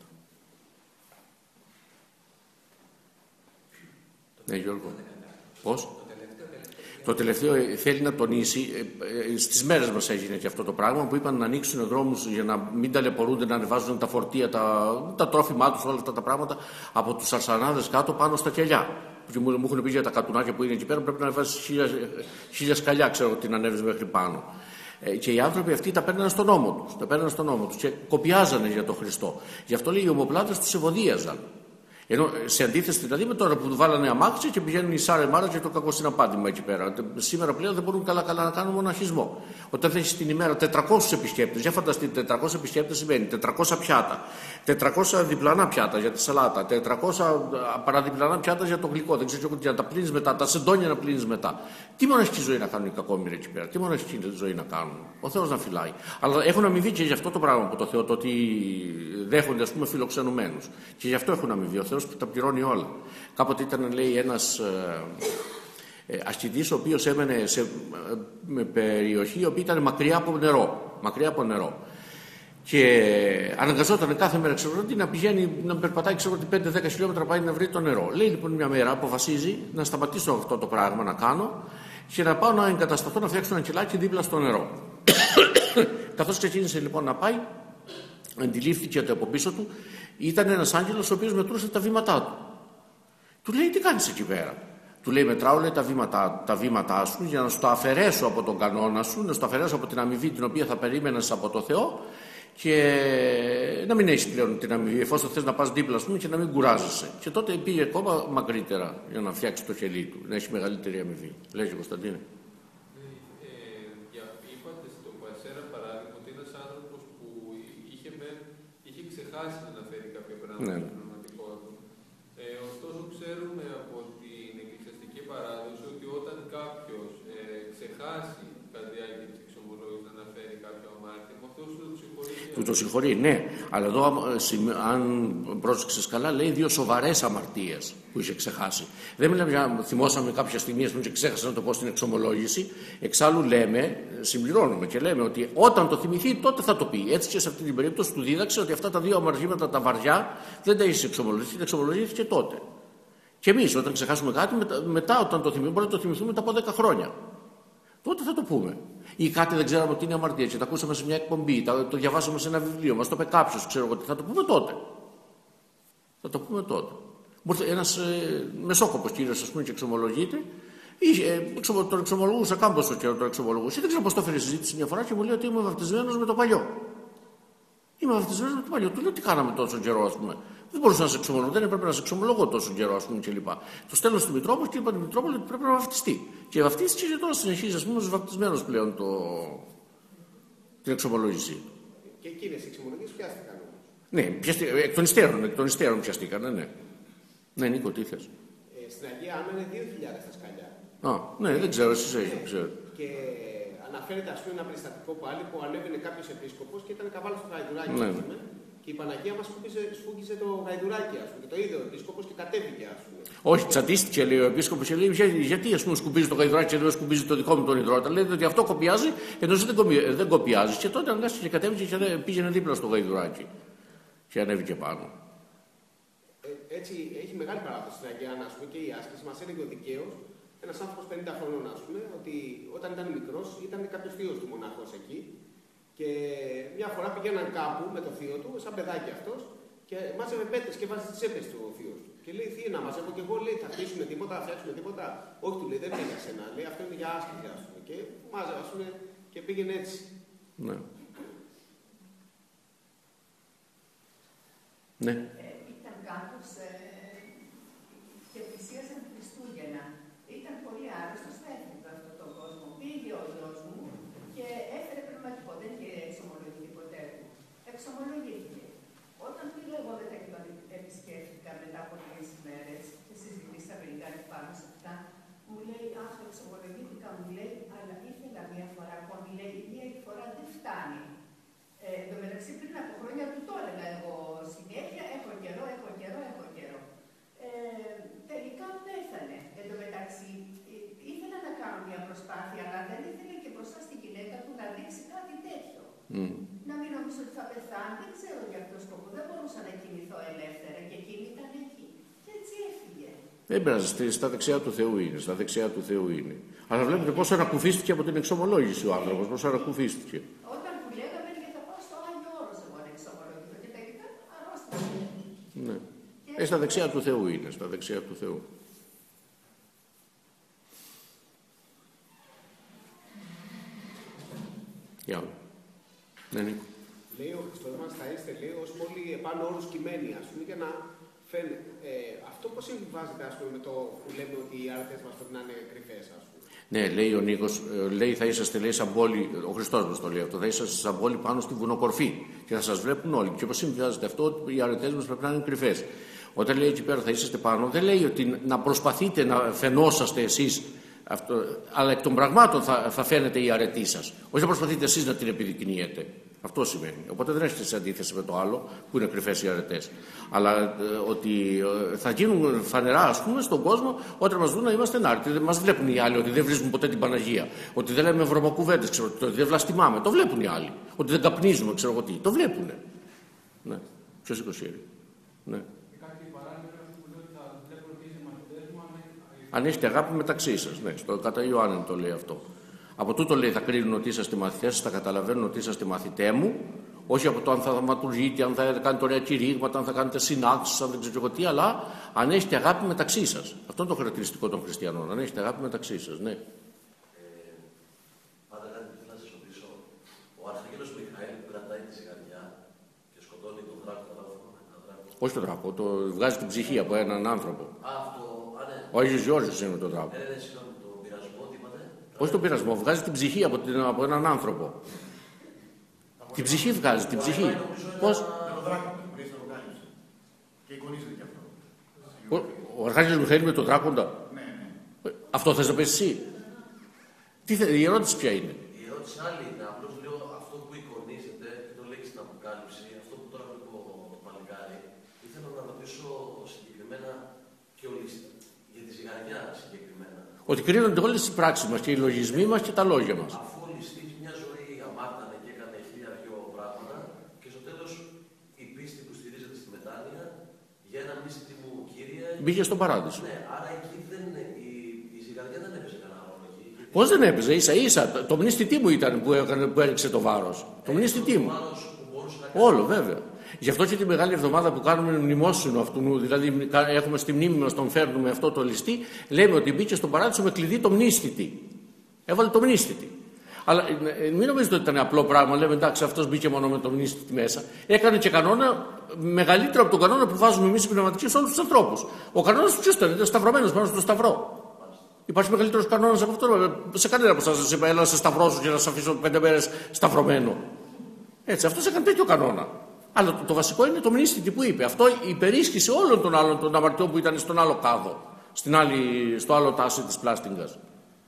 Ναι, Γιώργο. Πώς? Το τελευταίο θέλει να τονίσει, στις μέρες μας έγινε και αυτό το πράγμα, που είπαν να ανοίξουν δρόμους για να μην ταλαιπωρούνται, να ανεβάζουν τα φορτία, τα, τα τρόφιμά τους, όλα αυτά τα πράγματα από τους αρσανάδες κάτω πάνω στα κελιά. Και μου, μου έχουν πει για τα κατουνάκια που είναι εκεί πέρα, πρέπει να ανεβάζεις χίλια, χίλια σκαλιά, ξέρω τι να ανέβεις μέχρι πάνω. Και οι άνθρωποι αυτοί τα παίρναν στον νόμο τους, τα παίρναν στον νόμο τους και κοπιάζανε για τον Χριστό. Γι' αυτό λέει οι ομοπλάτες τους ευωδίαζαν. Ενώ σε αντίθεση δηλαδή με τώρα που του βάλανε αμάξι και πηγαίνουν οι Σάρε Μάρα και το κακό συναπάντημα εκεί πέρα. Σήμερα πλέον δεν μπορούν καλά-καλά να κάνουν μοναχισμό. Όταν θα έχει την ημέρα τετρακόσιους επισκέπτες, για φανταστείτε, τετρακόσιους επισκέπτες σημαίνει τετρακόσια πιάτα, τετρακόσια διπλανά πιάτα για τη σαλάτα, τετρακόσια παραδιπλανά πιάτα για το γλυκό. Δεν ξέρω τι να τα πλύνεις μετά, τα σεντόνια να πλύνεις μετά. Τι μοναχική ζωή να κάνουν οι κακόμοιροι εκεί πέρα, τι μοναχική ζωή να κάνουν. Ο Θεός να φυλάει. Αλλά έχουν αμοιβή και γι' αυτό το πράγμα που το Θεό, το ότι δέχονται ας πούμε φιλοξενουμένους. Και γι' αυτό έχουν αμοιβή. Ο Θεός που τα πληρώνει όλα. Κάποτε ήταν, λέει, ένας ε, ε, ασκητής ο οποίος έμενε σε ε, περιοχή η οποία ήταν μακριά από νερό. Μακριά από νερό. Και αναγκαζόταν κάθε μέρα ξέρω, να πηγαίνει, να περπατάει πέντε δέκα χιλιόμετρα πάει να βρει το νερό. Λέει λοιπόν μια μέρα, αποφασίζει να σταματήσω αυτό το πράγμα να κάνω και να πάω να εγκατασταθώ να φτιάξω ένα κελάκι δίπλα στο νερό. Καθώς ξεκίνησε λοιπόν να πάει, αντιλήφθηκε ότι από πίσω του ήταν ένας άγγελος ο οποίος μετρούσε τα βήματά του. Του λέει, τι κάνεις εκεί πέρα? Του λέει, μετράω λέει, τα, βήματα, τα βήματά σου για να σου το αφαιρέσω από τον κανόνα σου, να σου το αφαιρέσω από την αμοιβή την οποία θα περίμενες από το Θεό και να μην έχεις πλέον την αμοιβή, εφόσον θες να πας δίπλα σου και να μην κουράζεσαι. Και τότε πήγε ακόμα μακρύτερα για να φτιάξει το χελί του, να έχει μεγαλύτερη αμοιβή. Λέγε, Κωνσταντίνε. Να αναφέρει κάποια πράγματα ναι. στο πνευματικό του. Ε, ωστόσο, ξέρουμε από την εκκλησιαστική παράδοση ότι όταν κάποιος ε, ξεχάσει κατά τη διάρκεια της εξομολόγησης να αναφέρει κάποιο αμάρτημα, ο Θεός του το συγχωρεί. Του το συγχωρεί, ναι. Αλλά εδώ, αν πρόσεξες καλά, λέει δύο σοβαρές αμαρτίες που είχε ξεχάσει. Δεν μιλάμε για θυμώσαμε κάποια στιγμή και ξέχασα να το πω στην εξομολόγηση. Εξάλλου λέμε, συμπληρώνουμε και λέμε ότι όταν το θυμηθεί, τότε θα το πει. Έτσι και σε αυτή την περίπτωση του δίδαξε ότι αυτά τα δύο αμαρτήματα, τα βαριά, δεν τα έχει εξομολογήσει, τα εξομολογήθηκε τότε. Και εμείς, όταν ξεχάσουμε κάτι, μετά, μετά όταν το θυμηθούμε, μπορεί να το θυμηθούμε μετά από δέκα χρόνια. Τότε θα το πούμε. Ή κάτι δεν ξέραμε ότι είναι αμαρτία και τα ακούσαμε σε μια εκπομπή, το διαβάσαμε σε ένα βιβλίο, μας το είπε κάποιος, ξέρω εγώ τι, θα το πούμε τότε. Θα το πούμε τότε. Ένας ε, μεσόκοπος κύριος, ας πούμε, και εξομολογείται, ή, ε, τον εξομολογούσα κάμποσο καιρό, τον εξομολογούσα. Δεν ξέρω πώς το έφερε συζήτηση μια φορά και μου λέει ότι είμαι βαπτισμένος με το παλιό. Είμαι βαπτισμένος με το παλιό. Του λέω τι κάναμε τόσο καιρό, ας πούμε. Δεν μπορούσα να σε εξομολογώ, δεν έπρεπε να σε εξομολογώ τόσο καιρό, ας πούμε, κλπ. Το στέλνω στη Μητρόπολη και είπα την Μητρόπολη ότι πρέπει να βαφτιστεί. Και βαφτίστηκε και τώρα συνεχίζει, ας πούμε, ως βαπτισμένος πλέον το... την εξομολόγηση. Και εκείνες οι εξομολογίες πιάστηκαν όμως. Ναι, πιαστι... εκ των υστέρων, εκ των υστέρων πιαστήκαν, ναι, ναι. Ναι, Νίκο, τι θες? Ε, στην Αγία Άννα είναι δύο χιλιάδες τα σκαλιά. Α, ναι, δεν ξέρω, εσείς έχετε, ξέρω. Και αναφέρεται, ας πούμε, ένα περιστατικό πάλι που ανέβαινε κάποιος επίσκοπος και ήταν καβάλος στο γαϊδουράκι, ναι. ας πούμε. Και η Παναγία μας σφούγγιζε το γαϊδουράκι, ας πούμε. Και το είδε ο επίσκοπος και κατέβηκε, ας πούμε. Όχι, τσατίστηκε, λέει ο επίσκοπος και λέει: Για, γιατί ας πούμε, σκουπίζει το γαϊδουράκι και δεν σκουπίζει το δικό μου τον υδρότα? Λέει ότι αυτό κοπιάζει, ενώ δεν, κοπι, δεν κοπιάζει. Και τότε αναγκάστηκε και κατέβηκε και πήγαινε δίπλα στο γαϊδουράκι. Και ανέβηκε πάνω. Ε, έτσι έχει μεγάλη παράδοση στην Αγία Άννα, ας πούμε, και η άσκηση. Μας έλεγε ο δικαίος, ένας άνθρωπος πενήντα χρονών, ας πούμε, ότι όταν ήταν μικρός ήταν κάποιος θείος του μοναχός εκεί. Και μια φορά πηγαίναν κάπου με το θείο του, σαν παιδάκι αυτός, και μάζευε πέτρες και βάζει τις τσέπες του ο θείος του. Και λέει: Τι να μαζεύω και εγώ, λέει: Θα χτίσουμε τίποτα, θα φτιάξουμε τίποτα. Όχι, του λέει: Δεν είναι για σένα. Λέει: Αυτό είναι για άσκηση, ας πούμε. Και μάζευε, ας πούμε, και πήγαινε έτσι. Ναι. Ναι. Ε, ήταν κάποιος ε, και πλησίασαν Χριστούγεννα. Ήταν πολύ άρρωστος, θα έφυγε αυτόν τον κόσμο. Πήγε ο γιος μου και έφερε πνευματικό. Δεν είχε εξομολογηθεί ποτέ του. Εξομολογήθηκε. Όταν πήγα εγώ μετά και τον επισκέφτηκα μετά από τρεις μέρες και συζητήσαμε λιγάκι πάνω σε αυτά, μου λέει: Αχ, εξομολογήθηκα, μου λέει, αλλά ήθελα μία φορά ακόμη. Λέει: Μία φορά δεν φτάνει. Ε, εν τω μεταξύ, πριν από χρόνια του το έλεγα εγώ συνέχεια: Έχω καιρό, έχω καιρό, έχω καιρό. Ε, τελικά πέθανε. Εν τω μεταξύ, ήθελα να κάνω μια προσπάθεια, αλλά δεν ήθελε και μπροστά στη γυναίκα του να δείξει κάτι τέτοιο. Mm. Να μην νομίζω ότι θα πεθάνει, δεν ξέρω για αυτό το σκοπό. Δεν μπορούσα να κινηθώ ελεύθερα και εκείνη ήταν εκεί. Και έτσι έφυγε. Δεν πειράζει, στα δεξιά του Θεού είναι. Στα δεξιά του Θεού είναι. Αλλά βλέπετε πόσο ανακουφίστηκε από την εξομολόγηση ο άνθρωπος, πόσο ανακουφίστηκε. Όταν που λέγαμε και θα πάω στο Άγιο Όρος εγώ να εξομολογηθώ και τελικά αρρώστηκα. Ναι. Και... Ε, στα δεξιά του Θεού είναι, στα δεξιά του Θεού. Γεια. Ναι, Νίκο. Λέει ο Χριστός μας θα είστε, λέει, ως πολύ επάνω όρους κειμένοι, ας πούμε, για να φαίνεται. Ε, αυτό πώς συμβιβάζεται, ας πούμε, με το που λέμε ότι οι άρετες μας πρέπει να είναι κρυφές, ας πούμε. Ναι, λέει ο Νίκος, λέει θα είσαστε, λέει, σαν πόλη, ο Χριστός μας το λέει αυτό, θα είσαστε σαν πόλη πάνω στη βουνοκορφή και θα σας βλέπουν όλοι. Και πώς συμβιβάζεται αυτό, ότι οι αρετές μας πρέπει να είναι κρυφές. Όταν λέει εκεί πέρα θα είσαστε πάνω, δεν λέει ότι να προσπαθείτε να φαινόσαστε εσείς. Αυτό, αλλά εκ των πραγμάτων θα, θα φαίνεται η αρετή σας. Όχι να προσπαθείτε εσείς να την επιδεικνύετε. Αυτό σημαίνει. Οπότε δεν έχετε σε αντίθεση με το άλλο που είναι κρυφές οι αρετές. Αλλά ε, ότι ε, θα γίνουν φανερά, ας πούμε, στον κόσμο όταν μας δουν να είμαστε ενάρετοι. Δεν μας βλέπουν οι άλλοι ότι δεν βρίσκουν ποτέ την Παναγία. Ότι δεν λέμε βρωμοκουβέντες, ξέρω, ότι δεν βλαστημάμε. Το βλέπουν οι άλλοι. Ότι δεν καπνίζουμε, ξέρω εγώ τι. Το βλέπουν. Ναι. Ποιος εικοσιέρι. Ναι. Αν έχετε αγάπη μεταξύ σας. Ναι, στο κατά Ιωάννη το λέει αυτό. Από τούτο λέει θα κρίνουν ότι είσαστε μαθητές σας, θα καταλαβαίνουν ότι είσαστε μαθητέ μου, όχι από το αν θα θαυματουργείτε, αν θα κάνετε ωραία κηρύγματα, αν θα κάνετε συνάξεις, αν δεν ξέρω εγώ τι, αλλά αν έχετε αγάπη μεταξύ σας. Αυτό είναι το χαρακτηριστικό των χριστιανών. Αν έχετε αγάπη μεταξύ σας, ναι. Ε, πάντα κάτι που θέλω να σας ρωτήσω. Ο Αρχάγγελος Μιχαήλ που κρατάει τη ζυγαριά και σκοτώνει τον δράκο, όχι τον δράκο, το βγάζει την ψυχή από έναν άνθρωπο. Α, αυτό, α, ναι. Ο Άγιος Γιώργος είναι το δράκο. Ε, ναι, συγγνώμη, το πειρασμό, τι είπατε. Όχι τον πειρασμό, βγάζει την ψυχή από, την, από έναν άνθρωπο. Την ψυχή βγάζει, την ψυχή. Πώς? Με τον δράκο που βρει στο Αποκάλυψη. Και εικονίζεται και αυτό. Ο, ο Αρχάγγελος Μιχαήλ με τον δράκοντα. Ναι, ναι. Αυτό θες να πεις εσύ? Τι θε, η ερώτηση ποια είναι? Η ερώτηση άλλη είναι. Απλώς λέω αυτό που εικονίζεται, και το λέει στην Αποκάλυψη, αυτό που τώρα βλέπω το παλικάρι, ήθελα να ρωτήσω συγκεκριμένα και ολιστικά. Για τη ζυγαριά συγκεκριμένα. Ότι κρίνονται όλες οι πράξεις μας και οι λογισμοί μας και τα λόγια μας. Αφού ο ληστής μια ζωή αμάρτανε και έκανε χίλια δυο πράγματα και στο τέλος η πίστη που στηρίζεται στη μετάνοια για ένα μίστη μου Κύριε. Μπήκε στον παράδεισο. Ναι, άρα εκεί δεν είναι, η, η ζυγαριά δεν έπαιζε κανένα ρόλο εκεί. Πώς δεν έπαιζε, ίσα ίσα. Το, το μνήστητή μου ήταν που, έκανε, που έριξε το βάρος. Το ε, μνήστητή μου. Όλο βέβαια. Γι' αυτό και τη Μεγάλη Εβδομάδα που κάνουμε μνημόσυνο αυτού, δηλαδή έχουμε στη μνήμη μας, τον φέρνουμε αυτό το ληστή, λέμε ότι μπήκε στον παράδεισο με κλειδί το μνήστητη. Έβαλε το μνήστητη. Αλλά μην νομίζετε ότι ήταν απλό πράγμα. Λέμε εντάξει, αυτός μπήκε μόνο με το μνήστητη μέσα. Έκανε και κανόνα μεγαλύτερο από τον κανόνα που βάζουμε εμείς οι πνευματικοί σε όλους τους ανθρώπους. Ο κανόνας ποιος ήταν? Ήταν σταυρωμένος πάνω στο σταυρό. Υπάρχει μεγαλύτερος κανόνας από αυτό? Σε κανένα από εσάς δεν είπα, έλα σε σταυρώσω και να σε αφήσω πέντε μέρες σταυρωμένο. Έτσι, αυτός έκανε τέτοιο κανόνα. Αλλά το, το βασικό είναι το μνήστητη που είπε. Αυτό υπερίσχυσε όλων των άλλων των αμαρτιών που ήταν στον άλλο κάδο, στην άλλη, στο άλλο τάση της πλάστιγγας.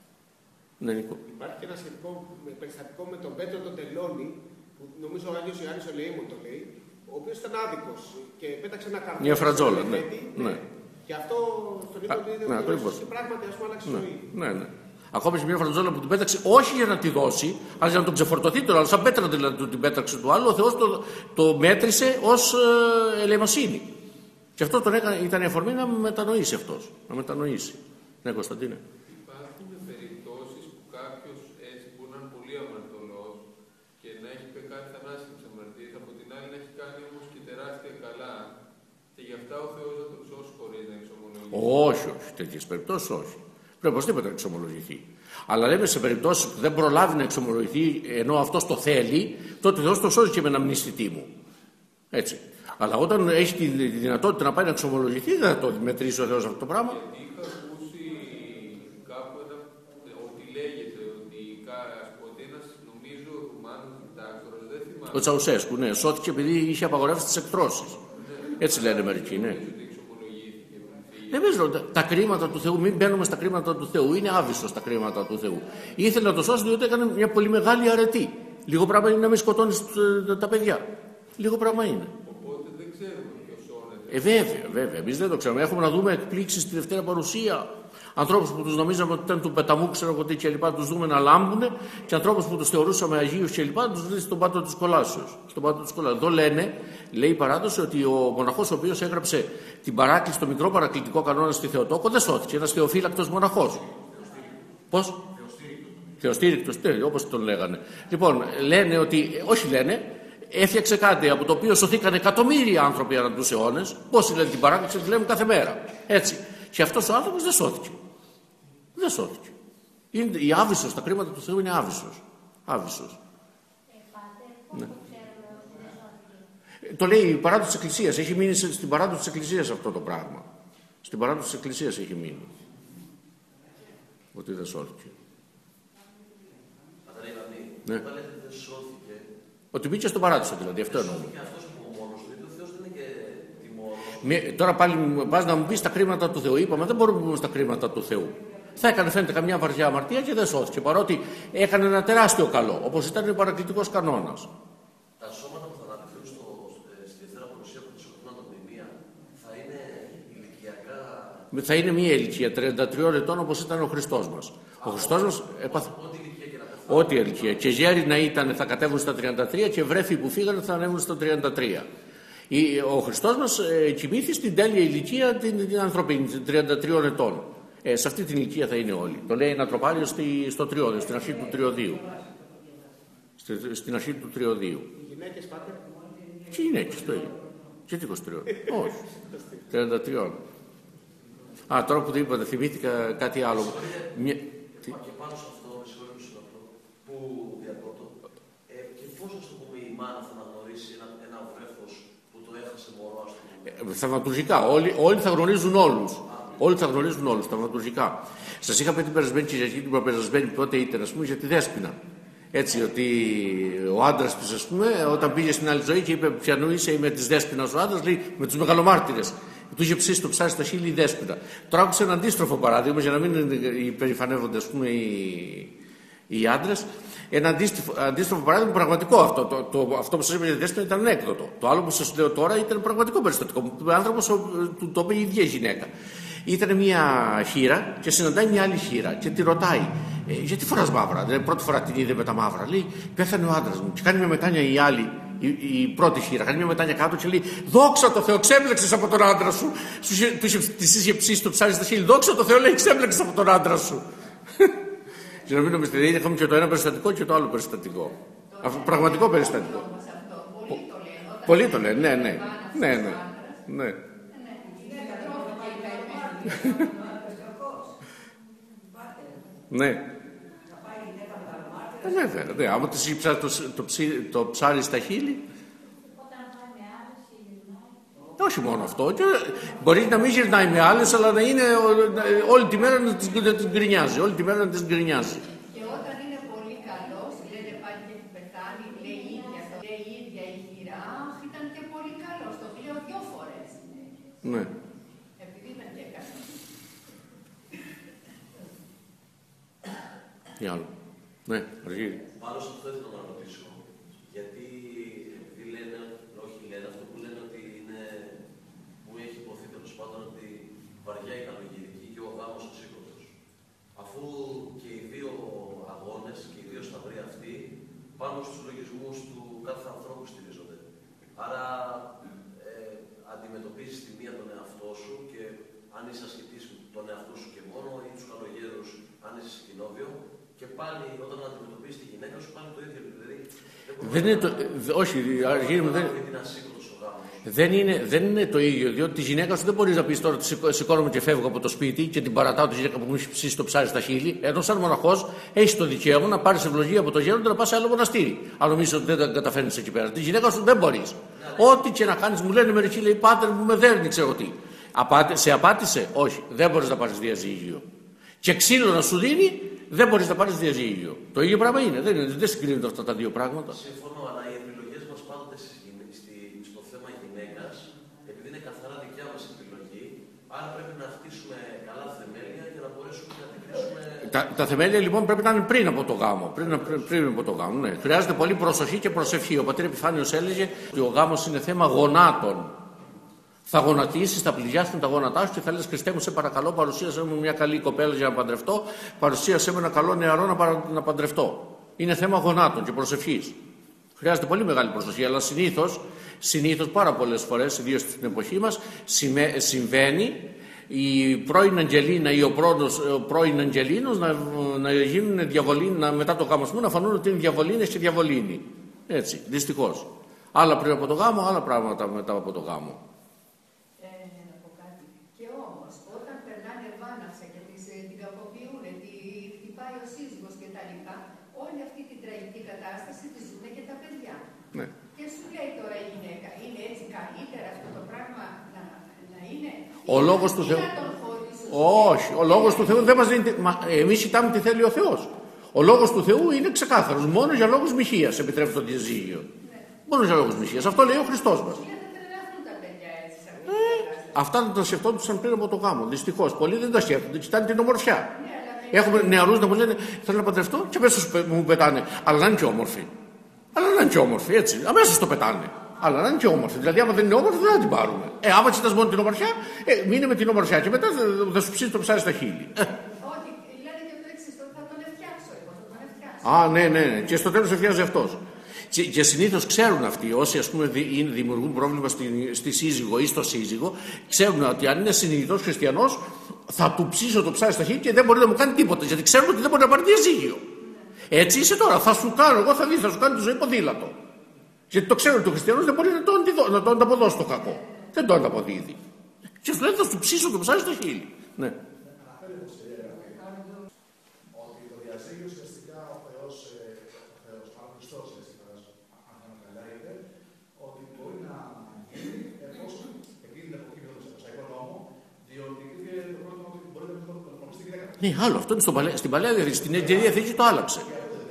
Ναι, Νίκο. Υπάρχει και ένα σχετικό περιστατικό με τον Πέτρο τον Τελώνη, που νομίζω ο Άγιος Ιωάννης ο Λεήμων το λέει, ο οποίος ήταν άδικος και πέταξε ένα καρφί. Μια φρατζόλα, ναι. ναι. Και αυτό στον Νίκο του είδε ότι πράγματι ας πούμε άλλαξε ναι, ζωή. Ναι, ναι. Ακόμη σε μια φραντζόλα που την πέταξε όχι για να τη δώσει, αλλά για να τον ξεφορτωθεί τον άλλο. Σαν πέτρα δηλαδή του την πέταξε του άλλου, ο Θεός το, το μέτρησε ως ε, ελεημοσύνη. Και αυτό τον έκανε, ήταν η αφορμή να μετανοήσει αυτός. Να μετανοήσει. Ναι, Κωνσταντίνε. Υπάρχουν περιπτώσεις που κάποιος έτσι μπορεί να είναι πολύ αμαρτωλός και να έχει πει κάτι θανάσιμες αμαρτίες, από την άλλη να έχει κάνει όμως και τεράστια καλά γι' αυτά ο Θεός θα τον σώσει χωρίς να εξομολογηθεί. Όχι, όχι. Τέτοιες περιπτώσεις όχι. Πρέπει οπωσδήποτε να εξομολογηθεί. Αλλά λέμε σε περιπτώσεις που δεν προλάβει να εξομολογηθεί ενώ αυτός το θέλει, τότε ο Θεός το σώζει και με ένα μνηστητή μου. Έτσι. Αλλά όταν έχει τη δυνατότητα να πάει να εξομολογηθεί, δεν θα το μετρήσει ο Θεός αυτό το πράγμα. Γιατί είχα ακούσει κάπου ένα, ότι λέγεται ότι, ότι ένας, νομίζω, Ρουμάνος διδάκτορας, δεν θυμάμαι. Ο Τσαουσέσκου, ναι, σώθηκε επειδή είχε απαγορεύσει τις εκτρώσεις. Ναι. Έτσι λένε μερικοί, ναι. Δεν παίζω, τα κρίματα του Θεού, μην μπαίνουμε στα κρίματα του Θεού. Είναι άβυσσος τα κρίματα του Θεού. Ήθελε να το σώσει διότι έκανε μια πολύ μεγάλη αρετή. Λίγο πράγμα είναι να μην σκοτώνει τα παιδιά. Λίγο πράγμα είναι. Οπότε δεν ξέρουμε ποιος σώνεται. Ε, βέβαια, βέβαια. Εμείς δεν το ξέρουμε. Έχουμε να δούμε εκπλήξεις στη Δευτέρα Παρουσία. Ανθρώπους που τους νομίζαμε ότι ήταν του πεταμού, ξέρω εγώ τι κλπ. Τους δούμε να λάμπουν και ανθρώπους που τους θεωρούσαμε αγίους κλπ. Τους δει στον πάτο της κολάσεως. Στον πάτο της κολάσεως. Εδώ λένε, λέει η παράδοση, ότι ο μοναχός ο οποίος έγραψε την παράκληση, το μικρό παρακλητικό κανόνα στη Θεοτόκο, δεν σώθηκε. Ένας θεοφύλακτος μοναχός. Πώς? Θεοστήρικτος, όπως τον λέγανε. Λοιπόν, λένε ότι, όχι λένε, έφτιαξε κάτι από το οποίο σωθήκαν εκατομμύρια άνθρωποι ανά τους αιώνες. Πόσοι λένε την παράκληση, τη λέμε κάθε μέρα. Έτσι. Και αυτός ο άνθρωπος δεν σώθηκε. Δεν σώθηκε. Είναι, η άβυσσος, τα κρίματα του Θεού είναι άβυσσος. Άβυσσος. Ε, πάτε, πώς ναι. το ξέρουμε ότι δεν σώθηκε? Το λέει η παράδοση της Εκκλησίας. Έχει μείνει στην παράδοση της Εκκλησίας αυτό το πράγμα. Στην παράδοση της Εκκλησίας έχει μείνει. Ότι δεν σώθηκε. Ναι. Όταν λέτε δεν σώθηκε. Ότι μπήκε στον παράδεισο δηλαδή, αυτό εννοώ. Και αυτός που ο μόνος του, ο Θεός δεν είναι και τιμωρός. Τώρα πάλι πας να μου πεις τα κρίματα του Θεού. Είπαμε δεν μπορούμε να πούμε στα κρίματα του Θεού. Θα έκανε φαίνεται καμιά βαριά αμαρτία και δεν σώθηκε. Παρότι έκανε ένα τεράστιο καλό, όπως ήταν ο παρακλητικός κανόνας. Τα σώματα που θα αναπτυχθούν στη Δευτέρα Παρουσία που θα σωθούν από την μία θα είναι ηλικιακά. Θα είναι μία ηλικία τριάντα τριών ετών όπως ήταν ο Χριστός μας. Ο Χριστός μας έπαθε. Ό,τι ηλικία. Και γέροι να ήταν θα κατέβουν στα τριάντα τρία και βρέφοι που φύγανε θα ανέβουν στα τριάντα τρία. Ο Χριστός μας ε, κοιμήθη στην τέλεια ηλικία την, την ανθρωπίνη, την τριάντα τριών ετών. Ε, σε αυτή την ηλικία θα είναι όλοι. Το λέει ένα τροπάριο στη, στο τριώδιο, στην αρχή του τριωδίου. Στη, στην αρχή του τριωδίου. Οι γυναίκες πάτε. Και οι γυναίκες το ίδιο. Και τι είκοσι τρία. Όχι. τριάντα τρία. Α, τώρα που το είπατε, θυμήθηκα κάτι άλλο. Μια... Και πάνω σε αυτό, με συγχωρείτε που διακόπτω, ε, και πώς να το πούμε η μάνα θα αναγνωρίσει ένα, ένα βρέφος που το έχασε μωρό, ας πούμε. Ε, θαυματουργικά. Όλοι, όλοι θα γνωρίζουν όλους. Όλοι θα γνωρίζουν όλους, θαυματουργικά. Σας είχα πει την περασμένη Κυριακή, την προπερασμένη πότε ήταν, ας πούμε, για τη Δέσποινα. Έτσι, ότι ο άντρας της, ας πούμε, όταν πήγε στην άλλη ζωή και είπε ποιανού είσαι, είμαι της Δέσποινας ο άντρας, λέει με τους μεγαλομάρτυρες. Του είχε ψήσει το ψάρι στα χείλη η Δέσποινα. Τώρα άκουσα ένα αντίστροφο παράδειγμα, για να μην υπερηφανεύονται, ας πούμε, οι, οι άντρες. Ένα αντίστροφο, αντίστροφο παράδειγμα πραγματικό αυτό. Το, το, αυτό που σας είπα για τη Δέσποινα ήταν ανέκδοτο. Το άλλο που σας λέω τώρα ήταν πραγματικό περιστατικό. Ο άνθρωπος του το είπε η ίδια γυναίκα. Ήταν μια χήρα και συναντάει μια άλλη χήρα και τη ρωτάει, ε, γιατί φοράς μαύρα? Δηλαδή, πρώτη φορά την είδε με τα μαύρα. Λέει, πέθανε ο άντρας μου. Και κάνει μια μετάνοια η άλλη, η, η πρώτη χήρα, κάνει μια μετάνοια κάτω και λέει, δόξα τω Θεώ, ξέμπλεξες από τον άντρα σου. Τη είχε ψήσει το ψάρι στα χείλη, δόξα τω Θεώ, λέει, ξέμπλεξες από τον άντρα σου. Και να μην νομίζετε, είχαμε και το ένα περιστατικό και το άλλο περιστατικό. Αυτό, πραγματικό περιστατικό. Πολλοί το λένε, ναι, ναι. Ναι, ναι. ναι. Ναι. Ε, βέβαια, ναι. Άμα της είχε το, το, το ψάρι στα χείλη. Όχι μόνο αυτό. Και μπορεί να μην γυρνάει με άλλες, αλλά να είναι όλη τη μέρα να τις, να τις γκρινιάζει. Όλη τη μέρα να τις γκρινιάζει. Και όταν είναι πολύ καλός, λένε πάλι και έχει πεθάνει, λέει η ίδια, λέει η ίδια η χειρά, ήταν και πολύ καλός. Το λέω δυο φορές. Ναι. Επειδή ήταν και καλός. Τι άλλο. Ναι, Αργύρι. Πάνω σε αυτό ήθελα να ρωτήσω. Γιατί επειδή λένε, όχι λένε, αυτό που λένε ότι είναι, που έχει υποθεί τέλος πάντων ότι βαριά η καλογυρική και ο γάμος ο σύγκροτος. Αφού και οι δύο αγώνες και οι δύο σταυροί αυτοί πάνω στους λογισμούς του κάθε ανθρώπου στηρίζονται. Άρα ε, αντιμετωπίζεις τη μία τον εαυτό σου και αν είσαι ασχετής τον εαυτό σου και μόνο ή τους καλογέρους αν είσαι σε κοινόβιο. Και πάλι όταν αντιμετωπίζει τη γυναίκα σου, πάλι το ίδιο. Δηλαδή, δεν είναι το. Όχι, Αργύρι μου δεν. Είναι ασύγκροτος ο γάμος. Δεν είναι, δεν είναι το ίδιο, διότι τη γυναίκα σου δεν μπορεί να πει τώρα ότι σηκώνομαι και φεύγω από το σπίτι και την παρατάω τη γυναίκα που μου έχει ψήσει το ψάρι στα χείλη. Ενώ σαν μοναχός έχει το δικαίωμα να πάρει ευλογία από το γέροντα να πα σε άλλο μοναστήρι. Αν νομίζει ότι δεν τα καταφέρνει εκεί πέρα. Τη γυναίκα σου δεν μπορεί. Ό,τι και να κάνει, μου λένε μερικοί, λέει πάτερ μου με δέρνει, ξέρω τι. Απάτε, σε απάτησε, όχι, δεν μπορεί να πάρει διαζύγιο. Και ξύλο να σου δίνει, δεν μπορεί να πάρει διαζύγιο. Το ίδιο πράγμα είναι, δεν, είναι, δεν συγκρίνονται αυτά τα δύο πράγματα. Συμφωνώ, αλλά οι επιλογές μας πάντοτε στο θέμα γυναίκας, επειδή είναι καθαρά δικιά μας επιλογή, άρα πρέπει να χτίσουμε καλά θεμέλια για να μπορέσουμε να αντικρίσουμε. Τα, τα θεμέλια λοιπόν πρέπει να είναι πριν από το γάμο. Πριν, πριν, πριν από το γάμο, ναι. Χρειάζεται πολύ προσοχή και προσευχή. Ο πατήρ Επιφάνιος έλεγε ότι ο γάμος είναι θέμα γονάτων. Θα γονατίσεις, θα πληγιάσουν τα γόνατά σου και θα λες Χριστέ μου, σε παρακαλώ, παρουσίασε μου μια καλή κοπέλα για να παντρευτώ, παρουσίασε μου ένα καλό νεαρό να, παρα... να παντρευτώ. Είναι θέμα γονάτων και προσευχής. Χρειάζεται πολύ μεγάλη προσοχή, αλλά συνήθως, συνήθως πάρα πολλές φορές, ιδίως στην εποχή μας, συμβαίνει η πρώην Αγγελίνα ή ο, πρώτος, ο πρώην Αγγελίνος να, να γίνουν διαβολίνοι, μετά το γάμο μου να φανούν ότι είναι διαβολίνες και διαβολίνοι. Έτσι, δυστυχώς. Άλλα πριν από το γάμο, άλλα πράγματα μετά από το γάμο. Ναι. Και σου λέει τώρα η γυναίκα, είναι έτσι καλύτερα αυτό το πράγμα να, να είναι. Ο λόγος του Θεού. Όχι, ο λόγος του Θεού δεν μας δίνει. Εμείς κοιτάμε τι θέλει ο Θεός. Ο λόγος του Θεού είναι ξεκάθαρος. Μόνο για λόγους μοιχείας επιτρέπει το διαζύγιο. Ναι. Μόνο για λόγους μοιχείας. Αυτό λέει ο Χριστός μας. Ε, αυτά δεν τα σκεφτόντουσαν πριν από το γάμο. Δυστυχώς. Πολλοί δεν τα σκέφτονται. Κοιτάνε την ομορφιά. Ναι, έχουμε νεαρούς να μου λένε θέλω να παντρευτώ και αμέσως μου πετάνε. Αλλά να είναι και όμορφοι. Αλλά να είναι και όμορφη, έτσι. Αμέσως το πετάνε. Αλλά να είναι και όμορφη. Δηλαδή, άμα δεν είναι όμορφη, δεν θα την πάρουμε. Ε, άμα κοιτάς μόνο την ομορφιά, ε, μείνε με την ομορφιά και μετά θα σου ψήσει το ψάρι στα χείλη. Ε. Όχι, λένε και το εξής, θα τον εφτιάξω εγώ, θα τον εφτιάξω. Α, ναι, ναι, ναι. Και στο τέλος εφτιάζει αυτός. Και, και συνήθως ξέρουν αυτοί, όσοι ας πούμε δημιουργούν πρόβλημα στη, στη σύζυγο ή στο σύζυγο, ξέρουν ότι αν είναι συνειδητός χριστιανός, θα του ψήσω το ψάρι στα χείλη και δεν μπορεί να μου κάνει τίποτα. Γιατί ξέρουν ότι δεν μπορεί να πάρει διαζύγιο. Έτσι είσαι τώρα, θα σου κάνω, εγώ θα δει, θα σου κάνω τη ζωή ποδήλατο. Γιατί το ξέρω ότι ο χριστιανός δεν μπορεί να το, αντιδώ, να το ανταποδώσει το κακό. Δεν το ανταποδίδει. Και σου λέει θα σου ψήσω το ψάρι στο χείλη. Ναι. Ότι το διαζύγιο ουσιαστικά ο Θεός, ο Θεός, ο Χριστός, αν καλά είναι, ότι μπορεί να γίνει εφόσον εκείνη την εποχή με τον Μωσαϊκό νόμο, διότι υπήρχε το πρόβλημα ότι μπορεί να μην το γνωριστεί γυναίκα. Ναι, άλλο. Αυτό είναι στο παλαιά, στην παλαιά διαθήκη. Στην Καινή Διαθήκη το άλλαξε.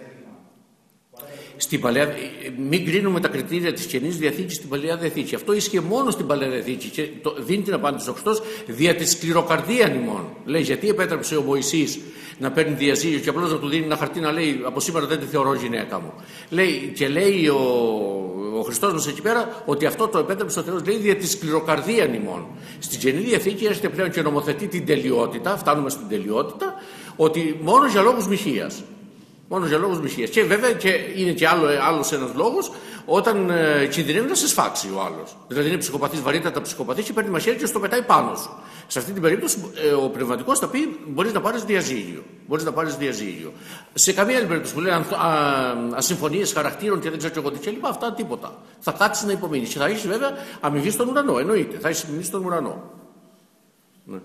Στην παλαιά, μην κρίνουμε τα κριτήρια της Καινής Διαθήκης στην Παλαιά Διαθήκη. Αυτό ίσχυε μόνο στην Παλαιά Διαθήκη και το, δίνει την απάντηση ο Χριστός δια της σκληροκαρδίαν ημών. Λέει γιατί επέτρεψε ο Μωυσής να παίρνει διαζύγιο και απλώς να του δίνει ένα χαρτί να λέει από σήμερα δεν τη θεωρώ γυναίκα μου. Λέει, και λέει ο, ο Χριστός μας εκεί πέρα ότι αυτό το επέτρεψε ο Θεός λέει δια της σκληροκαρδίαν ημών. Στην Καινή Διαθήκη έρχεται πλέον και νομοθετεί την τελειότητα, φτάνουμε στην τελειότητα, ότι μόνο για λόγους μοιχείας. Μόνο για λόγους μοιχείας. Και βέβαια και είναι και άλλο, άλλος ένας λόγος όταν ε, κινδυνεύει να σε σφάξει ο άλλος. Δηλαδή είναι ψυχοπαθής, βαρύτατα ψυχοπαθής και παίρνει μαχαίρι και στο πετάει πάνω σου. Σε αυτή την περίπτωση ε, ο πνευματικός θα πει μπορείς να πάρεις διαζύγιο. Μπορείς να πάρεις διαζύγιο. Σε καμία άλλη περίπτωση που λένε ασυμφωνίες χαρακτήρων και δεν ξέρω εγώ τι κλπ. Αυτά τίποτα. Θα κάτσεις να υπομείνεις. Και θα έχεις βέβαια αμοιβή στον ουρανό. Εννοείται. Θα έχεις αμοιβή στον ουρανό. Ναι.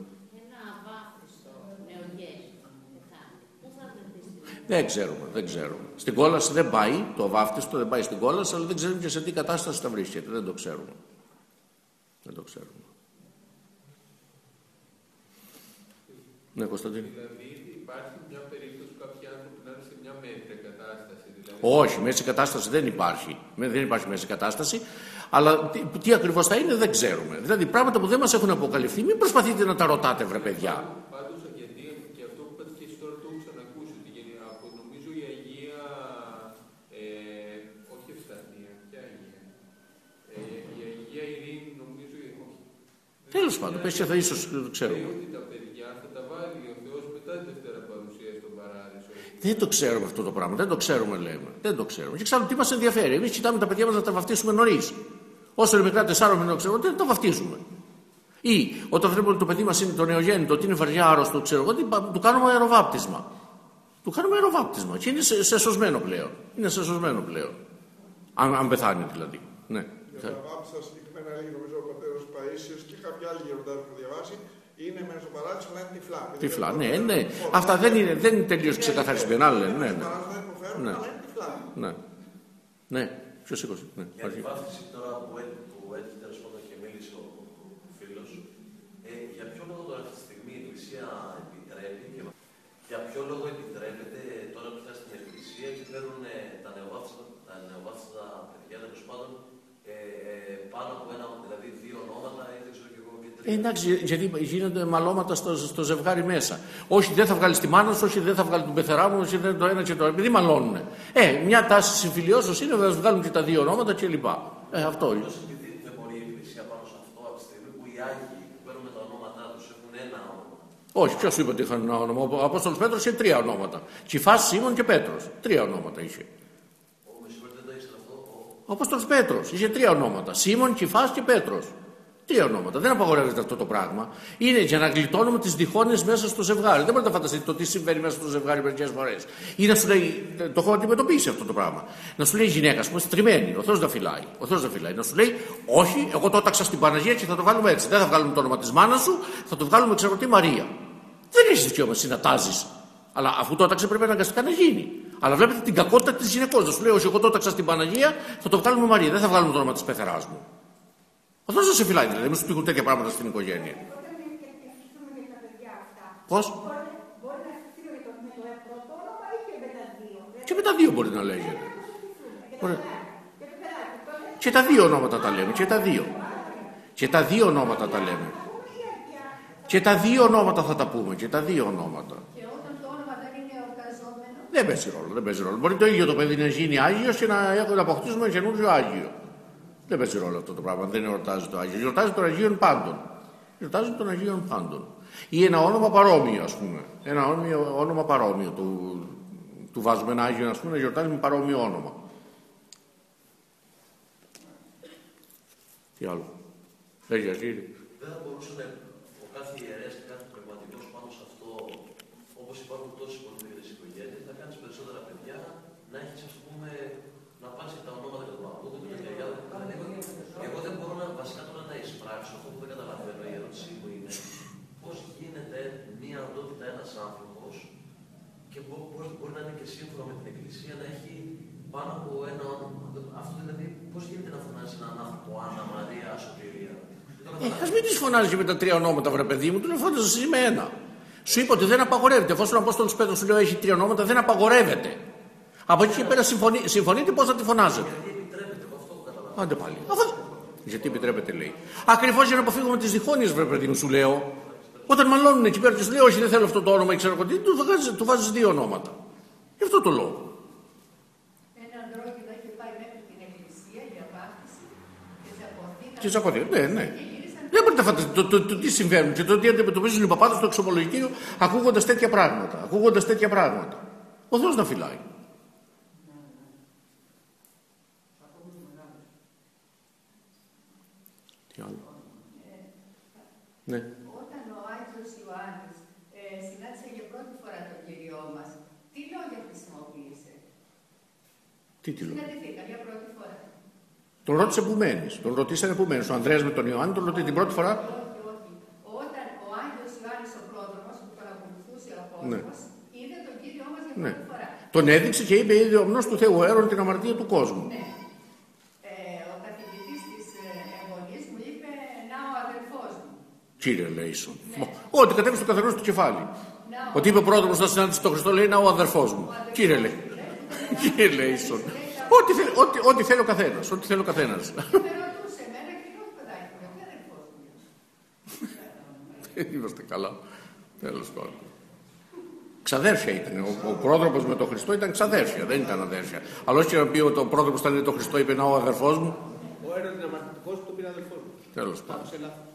Δεν ξέρουμε, δεν ξέρουμε. Στην κόλαση δεν πάει, το βάφτιστο δεν πάει στην κόλαση, αλλά δεν ξέρουμε και σε τι κατάσταση θα βρίσκεται. Δεν το ξέρουμε. Δεν το ξέρουμε. Ναι, Κωνσταντίνη. Δηλαδή υπάρχει μια περίπτωση που κάποιοι άνθρωποι να είναι σε μια μέτρια κατάσταση. Δηλαδή... Όχι, μέση κατάσταση δεν υπάρχει. Δεν υπάρχει μέση κατάσταση. Αλλά τι, τι ακριβώς θα είναι δεν ξέρουμε. Δηλαδή πράγματα που δεν μας έχουν αποκαλυφθεί, μην προσπαθείτε να τα ρωτάτε, βρε παιδιά. Τέλος πάντων, πες και θα ίσως ξέρουμε. Λέει ότι τα παιδιά θα τα βάλει ο Θεός μετά τη Δευτέρα Παρουσία στον Παράδεισο. Δεν το ξέρουμε αυτό το πράγμα, δεν το ξέρουμε λέμε. Δεν το ξέρουμε. Και ξέρουμε τι μας ενδιαφέρει. Εμείς κοιτάμε τα παιδιά μας να τα βαφτίσουμε νωρίς. Όσο είναι μικρά τεσσάρων μηνών, ξέρω δεν τα βαφτίζουμε. Ή όταν βλέπουμε ότι το παιδί μας είναι το νεογέννητο, ότι είναι βαριά άρρωστο, ξέρω εγώ, του κάνουμε αεροβάπτισμα. Του κάνουμε αεροβάπτισμα και είναι σε, σε σωσμένο πλέον. Είναι σε σωσμένο πλέον. Αν, αν πεθάνει δηλαδή. Ναι. Για να βάψα συγκεκριμένα ένα έλεγε νομίζω ο πατέρος Παΐσιος και κάποιοι άλλοι γεροντάδες που έχω διαβάσει, είναι μεν στο παράδεισο, αλλά είναι τυφλά. Τυφλά, ναι, ναι. Αυτά δεν είναι, δεν είναι τελείως ξεκαθαρισμένα. Ναι, ναι. Στο παράδεισο δεν υποφέρουν, Ναι. αλλά είναι τυφλά. Ναι. Ναι. Ποιος σήκωσε. Ναι. Για τη βάθμιση τώρα που έτυχε τέλος πάντων και μίλησε ο φίλος, ε, για ποιο λόγο τώρα αυτή τη στιγμή η Εκκλησία επιτρέπει και για ποιο λόγο επιτρέπεται τώρα πια στην Εκκλησία και παίρνουν ε, τα νεοβάθιστα παιδιά τέλος πάντων ε, ε, πάνω από ένα, δηλαδή δύο ονόματα ή δεν ξέρω και εγώ και τρία. Ε, εντάξει, γιατί γίνονται μαλώματα στο, στο ζευγάρι μέσα. Όχι, δεν θα βγάλει τη μάνα σου, όχι, δεν θα βγάλει τον πεθερά μου, όχι, δεν το ένα και το άλλο. Επειδή μαλώνουν. Ε, μια τάση συμφιλιώσεως είναι να βγάλουν και τα δύο ονόματα κλπ. Ε, αυτό είναι. Επειδή δεν μπορεί η Εκκλησία πάνω σε αυτό από τη στιγμή που οι Άγιοι που παίρνουν τα ονόματά τους έχουν ένα όνομα. Όχι, ποιος σου είπε ότι είχαν ένα όνομα. Ο Απόστολος Πέτρος είχε τρία ονόματα. Κηφάς, Σίμων και Πέτρος. Τρία ονόματα είχε. Ο Απόστολος Πέτρος είχε τρία ονόματα. Σίμων, Κηφάς και Πέτρος. Τρία ονόματα. Δεν απαγορεύεται αυτό το πράγμα. Είναι για να γλιτώνουμε τις διχόνοιες μέσα στο ζευγάρι. Δεν μπορείτε να φανταστείτε το τι συμβαίνει μέσα στο ζευγάρι μερικές φορές. Ή να σου λέει, το έχω αντιμετωπίσει αυτό το πράγμα. Να σου λέει η γυναίκα, α πούμε, στριμμένη. Ο Θεός δεν φυλάει. Ο Θεός δεν φυλάει. Να σου λέει, όχι, εγώ το έταξα στην Παναγία και θα το βγάλουμε έτσι. Δεν θα βγάλουμε το όνομα της μάνας σου, θα το βγάλουμε ξέρω τι Μαρία. Δεν έχει δικαίωμα εσύ να τάζεις. Αλλά αφού το έταξε πρέπει αναγκαστικά να γίνει. Αλλά βλέπετε την κακότητα της γυναικός. Να σου λέει, όχι, εγώ το έταξα στην Παναγία, θα το βγάλουμε Μαρία. Δεν θα βγάλουμε το όνομα της πεθεράς μου. Ο Θεός δεν σε φυλάει, δηλαδή, μην σου τύχουν τέτοια πράγματα στην οικογένεια. Πώς? Μπορεί να στείλει με το πρώτο όνομα ή και με τα δύο. Και με τα δύο μπορεί να λέγεται. Μπορεί. Και τα δύο ονόματα τα λέμε, και τα δύο. Και τα δύο ονόματα τα λέμε. Και τα δύο ονόματα θα τα πούμε, και τα δύο ονόματα. Και όταν το όνομα δεν είναι εορταζόμενο. Δεν παίζει ρόλο, δεν παίζει ρόλο. Μπορεί το ίδιο το παιδί να γίνει Άγιος και να, να αποκτήσουμε ένα καινούριο Άγιο. Δεν παίζει ρόλο αυτό το πράγμα, δεν εορτάζει το Άγιο. Γιορτάζει τον Αγίων Πάντων. Γιορτάζει τον Αγίων Πάντων. Ή ένα όνομα παρόμοιο, ας πούμε. Ένα όνομα, όνομα παρόμοιο. Του, του βάζουμε ένα Άγιο, ας πούμε, να γιορτάζει με παρόμοιο όνομα. Τι άλλο. Λέγει Αγίρι. Δεν θα μπορούσε να, ο κάθε ιερέας και κάθε πνευματικός πάνω σε αυτό, όπως υπάρχουν τόσες πολυμερικές οικογένειες, να κάνεις περισσότερα παιδιά, να έχεις, ας πούμε, να πας και τα ονόματα και τον παππού του και τον γιαγιά του. Εγώ δεν μπορώ να βασικά τώρα να εισπράξω αυτό που δεν καταλαβαίνω. Η ερώτησή μου είναι πώς γίνεται μία οντότητα ένας άνθρωπος και πώς μπορεί να είναι και σύμφωνα με την Εκκλησία να έχει πάνω από ένα όνομα. Αυτό δηλαδή, πώς γίνεται να φωνάζει έναν άνθρωπο Άννα, Μαρία, Σωτηρία. Ε, ας μην τις φωνάζει με τα τρία ονόματα, βρε παιδί μου, του λέω φώναζε εσύ με ένα. Σου είπα ότι δεν απαγορεύεται. Εφόσον ο Απόστολος Πέτρος σου λέει έχει τρία ονόματα, δεν απαγορεύεται. Από εκεί και πέρα συμφωνεί, συμφωνείτε πώς θα τη φωνάζετε. Άντε πάλι. Αφού... Γιατί επιτρέπεται, λέει. Ακριβώς για να αποφύγουμε τις διχόνοιες, βρε παιδί μου, σου λέω. Όταν μαλώνουν εκεί πέρα και σου λέει, όχι, δεν θέλω αυτό το όνομα, ξέρω τι, του, του βάζεις δύο ονόματα. Γι' αυτό το λόγο. Ένα αντρόγινο έχει πάει μέχρι την Εκκλησία για βάπτιση και σε αποθήκαν. Ναι, ναι. Δεν μπορείτε να φανταστείτε το, το, το, το, τι συμβαίνουν και το τι αντιμετωπίζουν οι παπάδες στο εξομολογητήριο ακούγοντας τέτοια πράγματα. Ακούγοντας τέτοια πράγματα. Ο Θεός να φυλάει. Τι άλλο. Ναι. Όταν ο Άγιος Ιωάννης ε, συνάντησε για πρώτη φορά τον Κύριό μας, τι λόγια χρησιμοποίησε? Τι τι λόγια? Συναντηθήκαν για πρώτη φορά. Τον ρώτησε που μένεις. Τον ρωτήσανε που μένεις. Ο Ανδρέας με τον Ιωάννη τον ρωτήσει την πρώτη φορά. Όχι, όχι. Όταν ο Άγιος Ιωάννης ο πρόδρομος που τον ακολουθούσε ο κόσμος, ναι, είδε τον Κύριό μας για πρώτη ναι. φορά. Τον έδειξε και είπε: είδε ο ομνός του Θεού Αέρων την αμαρτία του κόσμου. Ναι. Ε, ο καθηγητής της εμβολής μου είπε: να ο αδελφός μου. Κύριε Λέισον. Ναι. Ό,τι κατέβει στο καθενός του κεφάλι. Να, ότι είπε ο πρόδρομος να συνάντησε τον Χριστό, λέει: να ο αδελφός μου. Κύριε Λέισον. Κύριε Λέισον. Ό,τι θέλει, ό,τι, ό,τι θέλει ο καθένας. Ό,τι θέλει ο καθένας. Με ρωτούσε εμένα και όχι παιδάκι μου. Δεν αδελφός μου. Δεν είμαστε καλά. Τέλος πάντων. Ξαδέρφια ήταν. Ο, ο πρόδρομος με τον Χριστό ήταν ξαδέρφια, δεν ήταν αδέρφια. Αλλά όχι να πει ότι ο πρόδρομος ήταν τον Χριστό, είπε: να ο αδερφός μου. Ο ένας είναι αμαρτητικός που το πήρε αδελφός μου. Τέλος πάντων.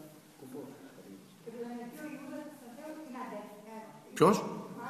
Ποιος?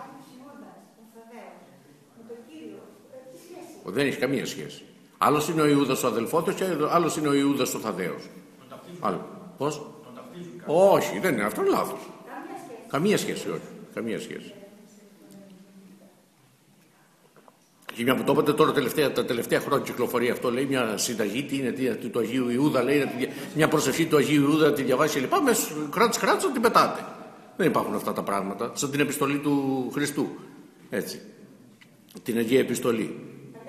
Δεν έχει καμία σχέση. Άλλος είναι ο Ιούδας ο αδελφός και άλλος είναι ο Ιούδας ο Θαδδαίος. Άλλο. Πώς? Όχι, δεν είναι αυτό, λάθος. Καμία σχέση, όχι. Καμία σχέση. Και μια που το είπατε τώρα, τελευταία, τα τελευταία χρόνια κυκλοφορεί αυτό, λέει μια συνταγή, τι είναι, τι είναι, του Αγίου Ιούδα, λέει, μια προσευχή του Αγίου Ιούδα, τη διαβάσει κλπ. Με κράτης κράτης να την πετάτε. Δεν υπάρχουν αυτά τα πράγματα. Σαν την επιστολή του Χριστού. Έτσι. Την Αγία Επιστολή.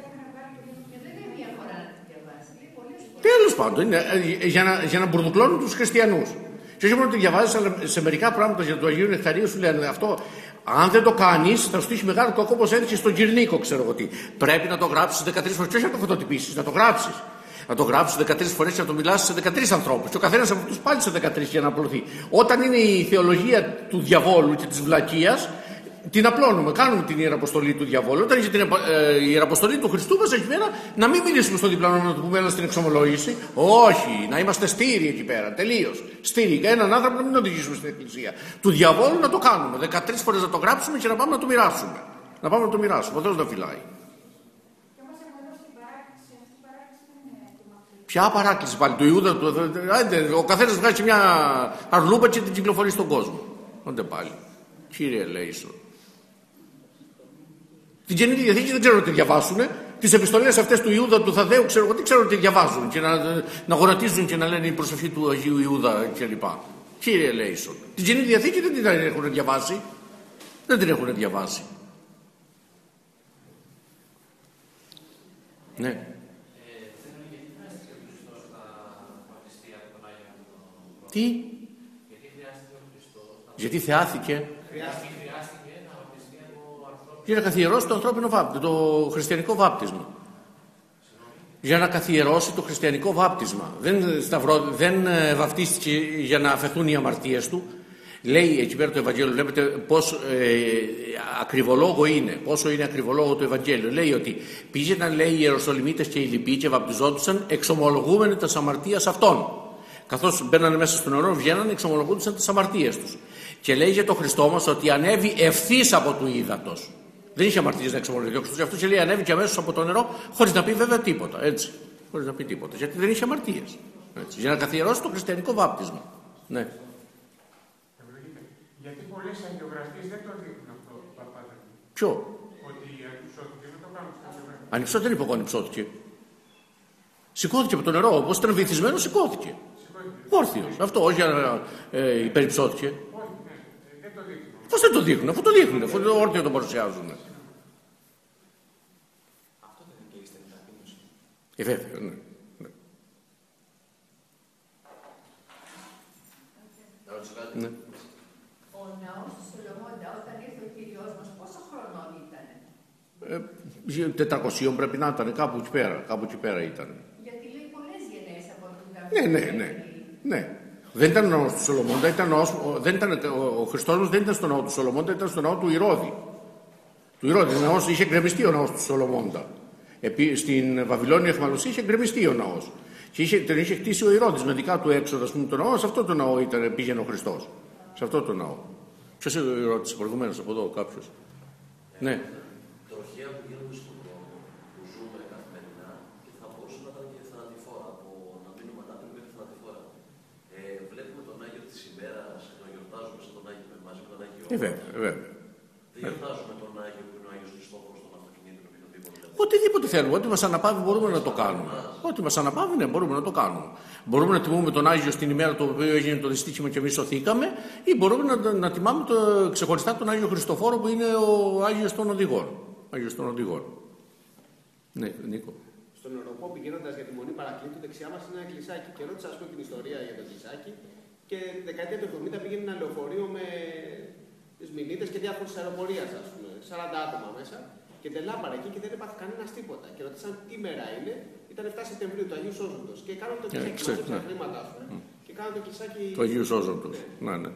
Τέλος πάντων, είναι, για, να, για να μπουρδουκλώνουν τους χριστιανούς. Και όχι μόνο να τη διαβάζεις, αλλά σε μερικά πράγματα για το Αγίου Νεκταρίου σου λένε αυτό. Αν δεν το κάνεις, θα σου τύχει μεγάλο κακό, όπως έδειξε στον Κυρνίκο, ξέρω εγώ τι. Πρέπει να το γράψεις δεκατρείς φορές. Και όχι να το φωτοτυπήσεις, να το γράψεις. Να το γράψεις δεκατρείς φορές και να το μιλάς σε δεκατρείς ανθρώπους. Και ο καθένας από αυτούς πάλι σε δεκατρείς για να απλωθεί. Όταν είναι η θεολογία του διαβόλου και της βλακείας, την απλώνουμε, κάνουμε την ιεραποστολή του διαβόλου. Όταν είχε την ε, ιεραποστολή του Χριστού μας εκεί πέρα, να μην μιλήσουμε στο διπλανό να του πούμε έλα στην εξομολόγηση. Όχι, να είμαστε στήριοι εκεί πέρα. Τελείως. Στήριοι. Έναν άνθρωπο να μην τον οδηγήσουμε στην εκκλησία. Του διαβόλου να το κάνουμε. δεκατρείς φορές να το γράψουμε και να πάμε να το μοιράσουμε. Να πάμε να το μοιράσουμε. Ο Θεός να φυλάει. Ποια παράκληση πάλι του Ιούδα, του, ο καθένας βγάζει μια αρλούπα και την κυκλοφορεί στον κόσμο. Όντε πάλι. Κύριε Λέησον. Την Καινή Διαθήκη δεν ξέρω να τη διαβάσουν. Τις επιστολές αυτές του Ιούδα, του Θαδαίου, ξέρω εγώ τι ξέρω να τη διαβάζουν και να, να γονατίζουν και να λένε η προσευχή του Αγίου Ιούδα κλπ. Κύριε Λέησον. Την Καινή Διαθήκη δεν την έχουν διαβάσει. Δεν την έχουν διαβάσει. Ναι. Τι? Γιατί χρειάστηκε ο Χριστός. Γιατί θεάθηκε. Χρειάστηκε να βαπτιστεί από ανθρώπινο. Για να καθιερώσει το ανθρώπινο βάπτισμα, το χριστιανικό βάπτισμα. Για να καθιερώσει το χριστιανικό βάπτισμα. Δεν, σταυρό, δεν βαπτίστηκε για να αφαιθούν οι αμαρτίες του. Λέει εκεί πέρα το Ευαγγέλιο, βλέπετε πώς ε, ακριβολόγο είναι, πόσο είναι ακριβολόγο το Ευαγγέλιο. Λέει ότι πήγαιναν, λέει, οι Ιεροσολυμίτες και οι λοιποί και βαπτιζόντουσαν εξομολογούμενοι τας αμαρτίας αυτών. Καθώς μπαίνανε μέσα στο νερό, βγαίνανε, εξομολογούνταν τις αμαρτίες τους. Και λέει για τον Χριστό μας ότι ανέβη ευθύς από του ύδατος. Δεν είχε αμαρτίες να εξομολογηθεί ο Χριστός, γι' αυτό και λέει ανέβη και αμέσως από το νερό, χωρίς να πει βέβαια τίποτα. Έτσι. Χωρίς να πει τίποτα. Γιατί δεν είχε αμαρτίες. Έτσι. Για να καθιερώσει το χριστιανικό βάπτισμα. Ναι. Γιατί πολλές αγιογραφίες δεν το δείχνουν αυτό, παπάτε. Ποιο? Ότι ανυψώθηκε, δεν το κάνουν στην αγιογραφία. Ανυψώθηκε, δεν είπε εγώ ανυψώθηκε. Σηκώθηκε από το νερό, όπως ήταν βυθισμένο, σηκώθηκε. Όρθιος. Αυτό, όχι ε, υπερυψώθηκε. Όχι, ναι, δεν το δείχνουν. Πώς δεν το δείχνουν, αφού το δείχνουν, αφού το όρθιο το παρουσιάζουν. Αυτό δεν είναι και η στενή ταπείνωση. Ε, βέβαια, ναι. ναι. ναι. Ο ναός του Σολομώντα, όταν ήρθε ο Κύριος μας, πόσο χρονών ήταν? Ε, τετρακόσια πρέπει να ήταν, κάπου εκεί πέρα, κάπου εκεί πέρα ήταν. Γιατί λέει πολλές γενναίες από τον Ναι, ναι, ναι. ναι. Δεν ήταν ο ναός του Σολομώντα, ήταν ναός, δεν ήταν, ο, ο Χριστός μας δεν ήταν στο ναό του Σολομώντα, ήταν στο ναό του Ηρώδη. Του Ηρώδη, ο ναός, είχε γκρεμιστεί ο ναός του Σολομώντα. Επί, στην Βαβυλώνια Αιχμαλωσία είχε γκρεμιστεί ο ναός. Και είχε, τον είχε χτίσει ο Ηρώδης με δικά του έξοδα, ας πούμε, το ναό, σε αυτό το ναό ήταν, πήγαινε ο Χριστός. Σε αυτό το ναό. Ποιος ρώτησε προηγουμένως από εδώ, κάποιος? Ε, ναι. Τα ορχεία που γίνονται στον δρόμο, που ζούμε καθημερινά και θα μπορούσαν να ήταν και θανατηφόρα, από να μείνουμε ανάπηροι μέχρι θανατηφόρα. Ε, βλέπουμε τον Άγιο της ημέρας, τον γιορτάζουμε σαν τον Άγιο, μαζί με τον Άγιο. Ε, βέβαια, βέβαια. Δεν γιορτάζουμε τον Άγιο που είναι ο Άγιος Χριστόφορος των αυτοκινήτων ή οτιδήποτε. Οτιδήποτε θέλουμε, ό,τι μας αναπαύει μπορούμε να το κάνουμε. Ό,τι μας αναπαύει, ναι, μπορούμε να το κάνουμε. Μπορούμε να τιμούμε τον Άγιο στην ημέρα το οποίο έγινε το δυστύχημα και εμείς σωθήκαμε, ή μπορούμε να, να τιμάμε το, ξεχωριστά τον Άγιο Χριστοφόρο που είναι ο Άγιος των Οδηγών. Άγιος των Οδηγών. Ναι, Νίκο. Στον Οροπό, πηγαίνοντας για τη Μονή Παρακλήτου, δεξιά μας είναι ένα εκκλησάκι. Και ρώτησα, ας πούμε, την ιστορία για το εκκλησάκι. Και τη δεκαετία του εβδομήντα πήγαινε ένα λεωφορείο με τις μηνύτες και διάφορες αεροπορίες, ας πούμε. σαράντα άτομα μέσα. Και τελάπαρα εκεί και δεν έπαθε κανένα τίποτα. Και ρωτήσαν τι μέρα είναι. Ήταν εφτά Σεπτεμβρίου του Αγίου Σώζοντος. Και κάνανε το εκκλησάκι yeah, με τα χρήματα, ας πούμε. Mm. Και κάνανε το εκκλησάκι. Το Αγίου Σώζοντος. Ναι, ναι.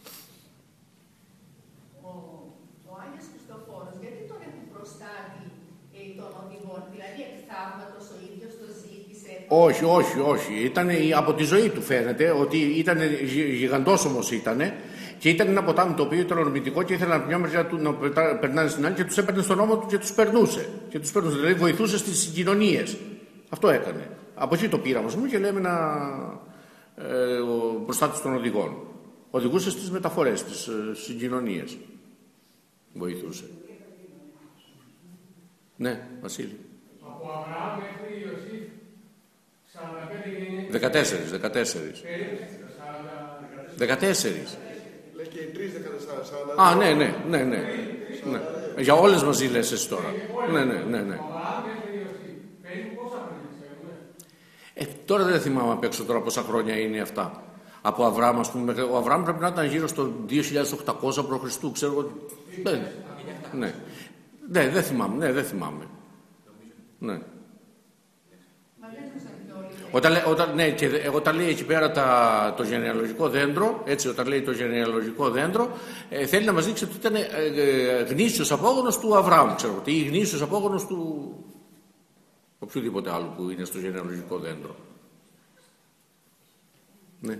Ο, ο Άγιος Χριστοφόρος, γιατί τον έχουν προστάτη ε, των οδηγών, δηλαδή εκ θαύματος ο ίδιος το ζήτησε? Όχι, όχι, όχι. Ήταν από τη ζωή του φαίνεται ότι ήταν γιγαντόσωμος ήτανε. Και ήταν ένα ποτάμι το οποίο ήταν ορμητικό και ήθελε από μια μεριά του να περνάνε στην άλλη και τους έπαιρνε στον ώμο του και τους περνούσε. Και τους περνούσε, δηλαδή βοηθούσε στις συγκοινωνίες. Αυτό έκανε. Από εκεί το πήραμε, ας πούμε, και λέμε να, ε, ο προστάτης των οδηγών. Οδηγούσε στις μεταφορές, στις ε, συγκοινωνίες. Βοηθούσε. Ναι, Βασίλη. Από Αβραάμ μέχρι Ιωσήφ, σαράντα πέντε γενιές. δεκατέσσερις, δεκατέσσερις. δεκατέσσερις. Λέει και οι τρεις δεκατέσσερα. Α, ναι, ναι, ναι, ναι. ναι. Για όλες μαζί λες εσύ τώρα. Ναι, ναι, ναι, ναι. Ε, τώρα δεν θυμάμαι απ' έξω τώρα πόσα χρόνια είναι αυτά. Από Αβραάμ, ας πούμε, ο Αβραάμ πρέπει να ήταν γύρω στο δύο χιλιάδες οκτακόσια π.Χ. Ξέρω εγώ. Ναι, ναι. Ναι, δεν θυμάμαι, ναι, δεν θυμάμαι. Ναι. Όταν, λέ, όταν, ναι, και όταν λέει εκεί πέρα τα, το γενεαλογικό δέντρο, έτσι, όταν λέει το γενεαλογικό δέντρο, ε, θέλει να μας δείξει ότι ήταν ε, ε, γνήσιος απόγονος του Αβραάμ, ξέρω, ή γνήσιος απόγονος του οποιοδήποτε άλλου που είναι στο γενεαλογικό δέντρο. Ναι.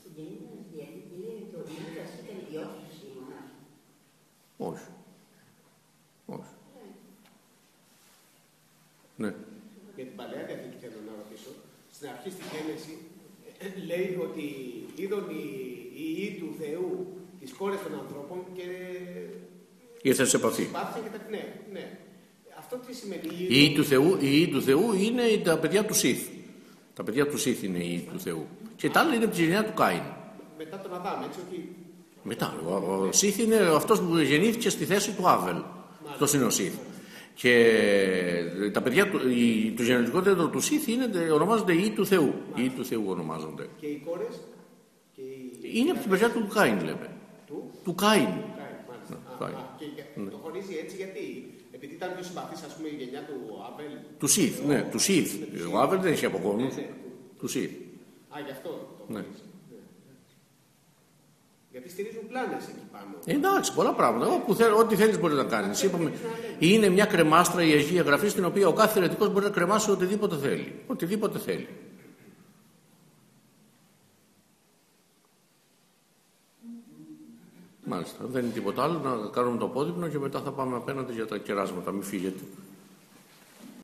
Όχι. Όχι. Ναι. Για την Παλαιά Διαθήκη θέλω να ρωτήσω. Στην αρχή στη Γένεση λέει ότι είδον οι ιοί του Θεού τις κόρες των ανθρώπων και ήρθαν σε επαφή. Συμπάθησαν και τα... Ναι, ναι. Αυτό τι σημαίνει? Οι ιοί του Θεού, οι ιοί του Θεού είναι τα παιδιά του Σιθ. Τα παιδιά του Σιθ είναι οι ιοί του Θεού. Και τα άλλα είναι από τη γενιά του Κάιν. Μετά τον Αδάμ, έτσι, όχι? Μετά. Ο, ο Σιθ είναι αυτός που γεννήθηκε στη θέση του Άβελ. Αυτός είναι ο Σιθ. Και τα παιδιά του, η, το γενετικό δέντρο του Σιθ είναι, ονομάζονται ιοί του Θεού. Οι ιοί του Θεού ονομάζονται. Και οι κόρες? Και οι... Είναι από την παιδιά του Κάιν, λέμε. Του, του Κάιν. Του Κάιν, α, α, και ναι. Το χωρίζει έτσι γιατί? Επειδή ήταν πιο συμπαθής, ας πούμε, η γενιά του Άβελ. Του Σιθ, ναι, του Σιθ. Ο Άβελ δεν είχε απογόνους. Ναι, ναι. Του Σιθ. Α, γι' αυτό το ναι. Γιατί στηρίζουν πλάνες εκεί πάνω. Εντάξει, πολλά πράγματα. Όπου θέλ, ό,τι θέλεις μπορεί να κάνεις. Είπαμε, είναι μια κρεμάστρα η Αγία Γραφή στην οποία ο κάθε αιρετικός μπορεί να κρεμάσει οτιδήποτε θέλει. Οτιδήποτε θέλει. Μάλιστα. Δεν είναι τίποτα άλλο. Να κάνουμε το απόδειπνο και μετά θα πάμε απέναντι για τα κεράσματα. Μην φύγετε.